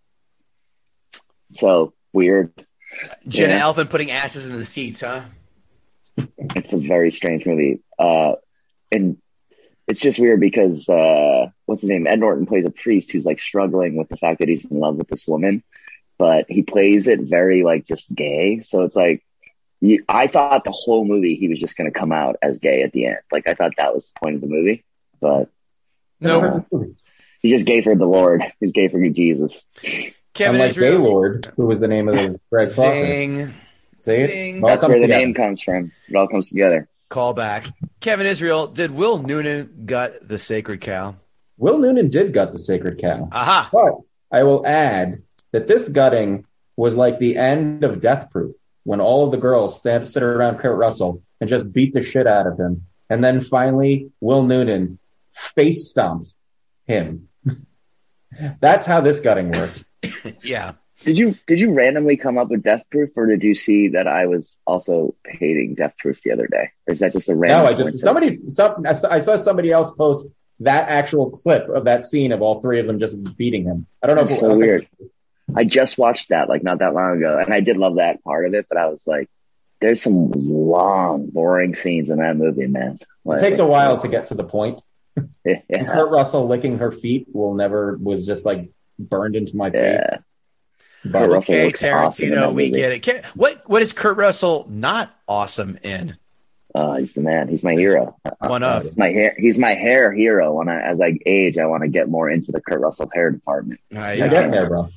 So weird. Jenna Elfman putting asses in the seats, huh? It's a very strange movie. And it's just weird because what's his name? Ed Norton plays a priest who's like struggling with the fact that he's in love with this woman, but he plays it very like just gay. So it's like I thought the whole movie he was just going to come out as gay at the end. Like I thought that was the point of the movie, but no, he's just gay for the Lord. He's gay for Jesus. Kevin Unlike Israel. Gaylord, who was the name of the Greg Sing. Sing. That's where the name comes from. It all comes together. Call back. Kevin Israel, did Will Noonan gut the sacred cow? Will Noonan did gut the sacred cow. Aha. But I will add that this gutting was like the end of Death Proof, when all of the girls sit around Kurt Russell and just beat the shit out of him. And then finally, Will Noonan face stomped him. That's how this gutting worked. Yeah. Did you randomly come up with Death Proof, or did you see that I was also hating Death Proof the other day? Or is that just a random? No, I saw somebody else post that actual clip of that scene of all three of them just beating him. I don't know. It's so weird. I just watched that like not that long ago, and I did love that part of it. But I was like, "There's some long, boring scenes in that movie, man." It takes a while to get to the point. Yeah. And Kurt Russell licking her feet was just like burned into my face. Yeah. But okay, Tarantino, awesome we get it. What is Kurt Russell not awesome in? He's the man. He's my hero. One of he's my hair hero. As I age, I want to get more into the Kurt Russell hair department. You're getting there, bro.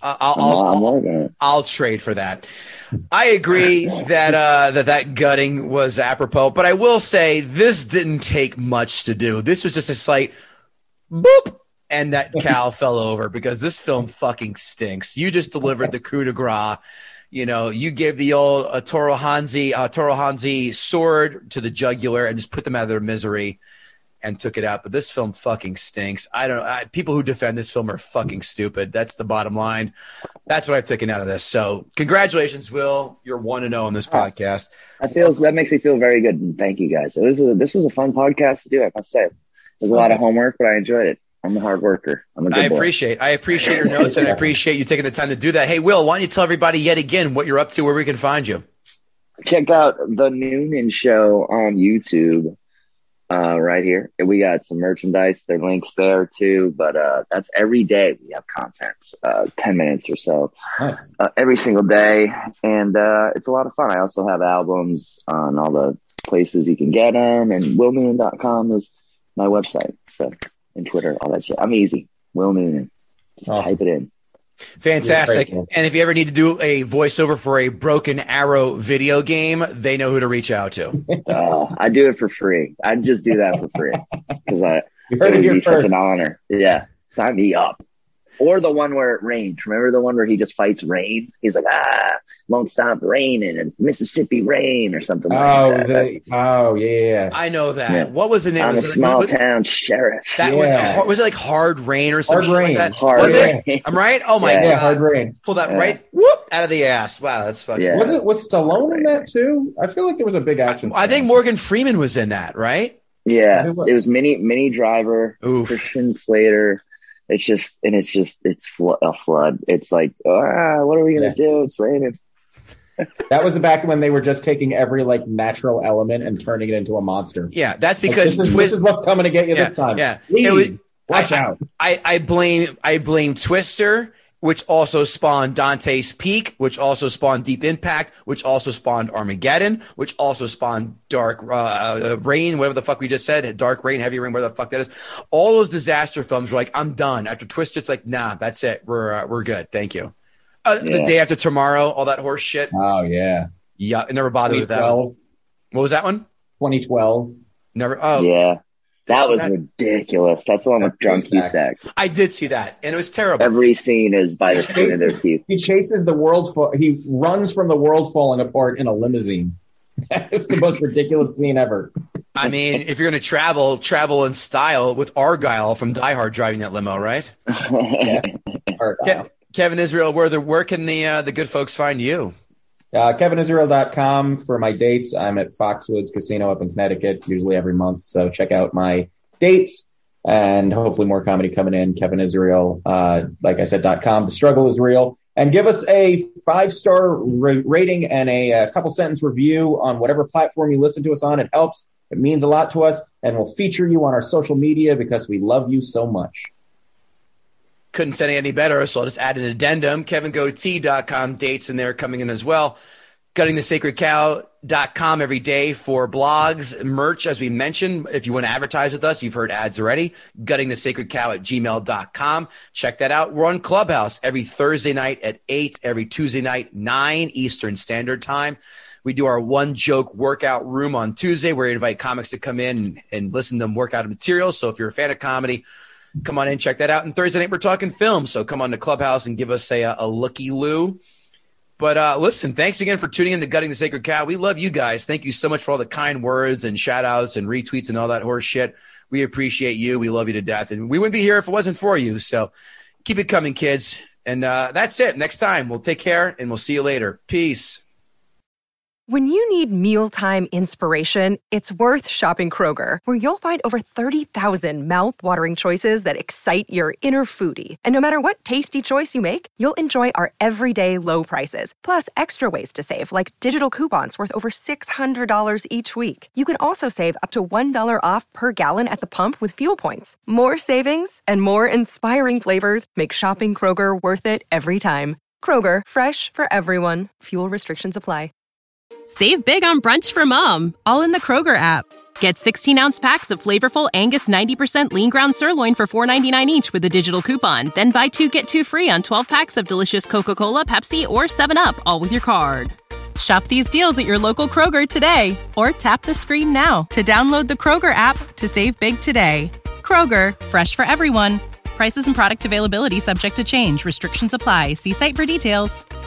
I'll trade for that. I agree that gutting was apropos, but I will say this didn't take much to do. This was just a slight boop, and that cow fell over, because this film fucking stinks. You just delivered the coup de grace. You know, you gave the old Toro Hanzi sword to the jugular and just put them out of their misery and took it out. But this film fucking stinks. People who defend this film are fucking stupid. That's the bottom line. That's what I've taken out of this. So congratulations, Will. You're 1-0 on this podcast. That makes me feel very good. And thank you guys. This was a fun podcast to do. I must say, it was a lot of homework, but I enjoyed it. I'm a hard worker. I'm a good boy. I appreciate your notes, and I appreciate you taking the time to do that. Hey, Will, why don't you tell everybody yet again what you're up to, where we can find you? Check out The Noonan Show on YouTube right here. We got some merchandise. There are links there too, but that's every day we have content, 10 minutes or so, every single day, and it's a lot of fun. I also have albums on all the places you can get them, and willnoonan.com is my website. So. And Twitter, all that shit. I'm easy. Will Noonan. Just type it in. Fantastic. And if you ever need to do a voiceover for a Broken Arrow video game, they know who to reach out to. I do it for free. I just do that for free because it would be such an honor. Yeah, sign me up. Or the one where it rains. Remember the one where he just fights rain? He's like, won't stop raining, and Mississippi rain or something like that. Yeah. I know that. Yeah. What was the name? I'm a small town sheriff. That was it like Hard Rain or something like that? Hard Rain. It? I'm right? Oh my God. Yeah, Hard Rain. Pull that right out of the ass. Wow, that's fucking. Yeah. Was Stallone in that too? I feel like there was a big action. I think Morgan Freeman was in that, right? Yeah. It was Minnie Driver, Christian Slater. It's a flood. It's like, what are we going to do? It's raining. That was the back when they were just taking every like natural element and turning it into a monster. Yeah, that's because this is what's coming to get you this time. Yeah, Watch out. I blame Twister, which also spawned Dante's Peak, which also spawned Deep Impact, which also spawned Armageddon, which also spawned Dark Rain, whatever the fuck we just said, Dark Rain, Heavy Rain, whatever the fuck that is. All those disaster films were like, I'm done. After Twister, it's like, nah, that's it. We're good. Thank you. The Day After Tomorrow, all that horse shit. Oh, yeah. Yeah, I never bothered with that one. What was that one? 2012. Never. Oh, yeah. That was ridiculous. That's the one with John Cusack. I did see that, and it was terrible. Every scene is by the skin of their teeth. He chases the world. He runs from the world falling apart in a limousine. It's the most ridiculous scene ever. I mean, if you're going to travel in style with Argyle from Die Hard driving that limo, right? Yeah. Kevin Israel, where can the good folks find you? KevinIsrael.com for my dates. I'm at Foxwoods Casino up in Connecticut, usually every month. So check out my dates and hopefully more comedy coming in. Kevin Israel, like I said, .com. The struggle is real. And give us a 5-star rating and a couple sentence review on whatever platform you listen to us on. It helps. It means a lot to us. And we'll feature you on our social media because we love you so much. Couldn't say it any better, so I'll just add an addendum. KevinGoatee.com, dates in there coming in as well. GuttingTheSacredCow.com every day for blogs, merch, as we mentioned. If you want to advertise with us, you've heard ads already. GuttingTheSacredCow@gmail.com. Check that out. We're on Clubhouse every Thursday night at 8, every Tuesday night, 9 Eastern Standard Time. We do our one joke workout room on Tuesday where we invite comics to come in and listen to them work out material. So if you're a fan of comedy, come on in, check that out. And Thursday night, we're talking film. So come on to Clubhouse and give us a looky-loo. But listen, thanks again for tuning in to Gutting the Sacred Cow. We love you guys. Thank you so much for all the kind words and shout-outs and retweets and all that horse shit. We appreciate you. We love you to death. And we wouldn't be here if it wasn't for you. So keep it coming, kids. And that's it. Next time, we'll take care, and we'll see you later. Peace. When you need mealtime inspiration, it's worth shopping Kroger, where you'll find over 30,000 mouth-watering choices that excite your inner foodie. And no matter what tasty choice you make, you'll enjoy our everyday low prices, plus extra ways to save, like digital coupons worth over $600 each week. You can also save up to $1 off per gallon at the pump with fuel points. More savings and more inspiring flavors make shopping Kroger worth it every time. Kroger, fresh for everyone. Fuel restrictions apply. Save big on brunch for mom, all in the Kroger app. Get 16-ounce packs of flavorful Angus 90% lean ground sirloin for $4.99 each with a digital coupon. Then buy 2, get 2 free on 12 packs of delicious Coca-Cola, Pepsi, or 7-Up, all with your card. Shop these deals at your local Kroger today, or tap the screen now to download the Kroger app to save big today. Kroger, fresh for everyone. Prices and product availability subject to change. Restrictions apply. See site for details.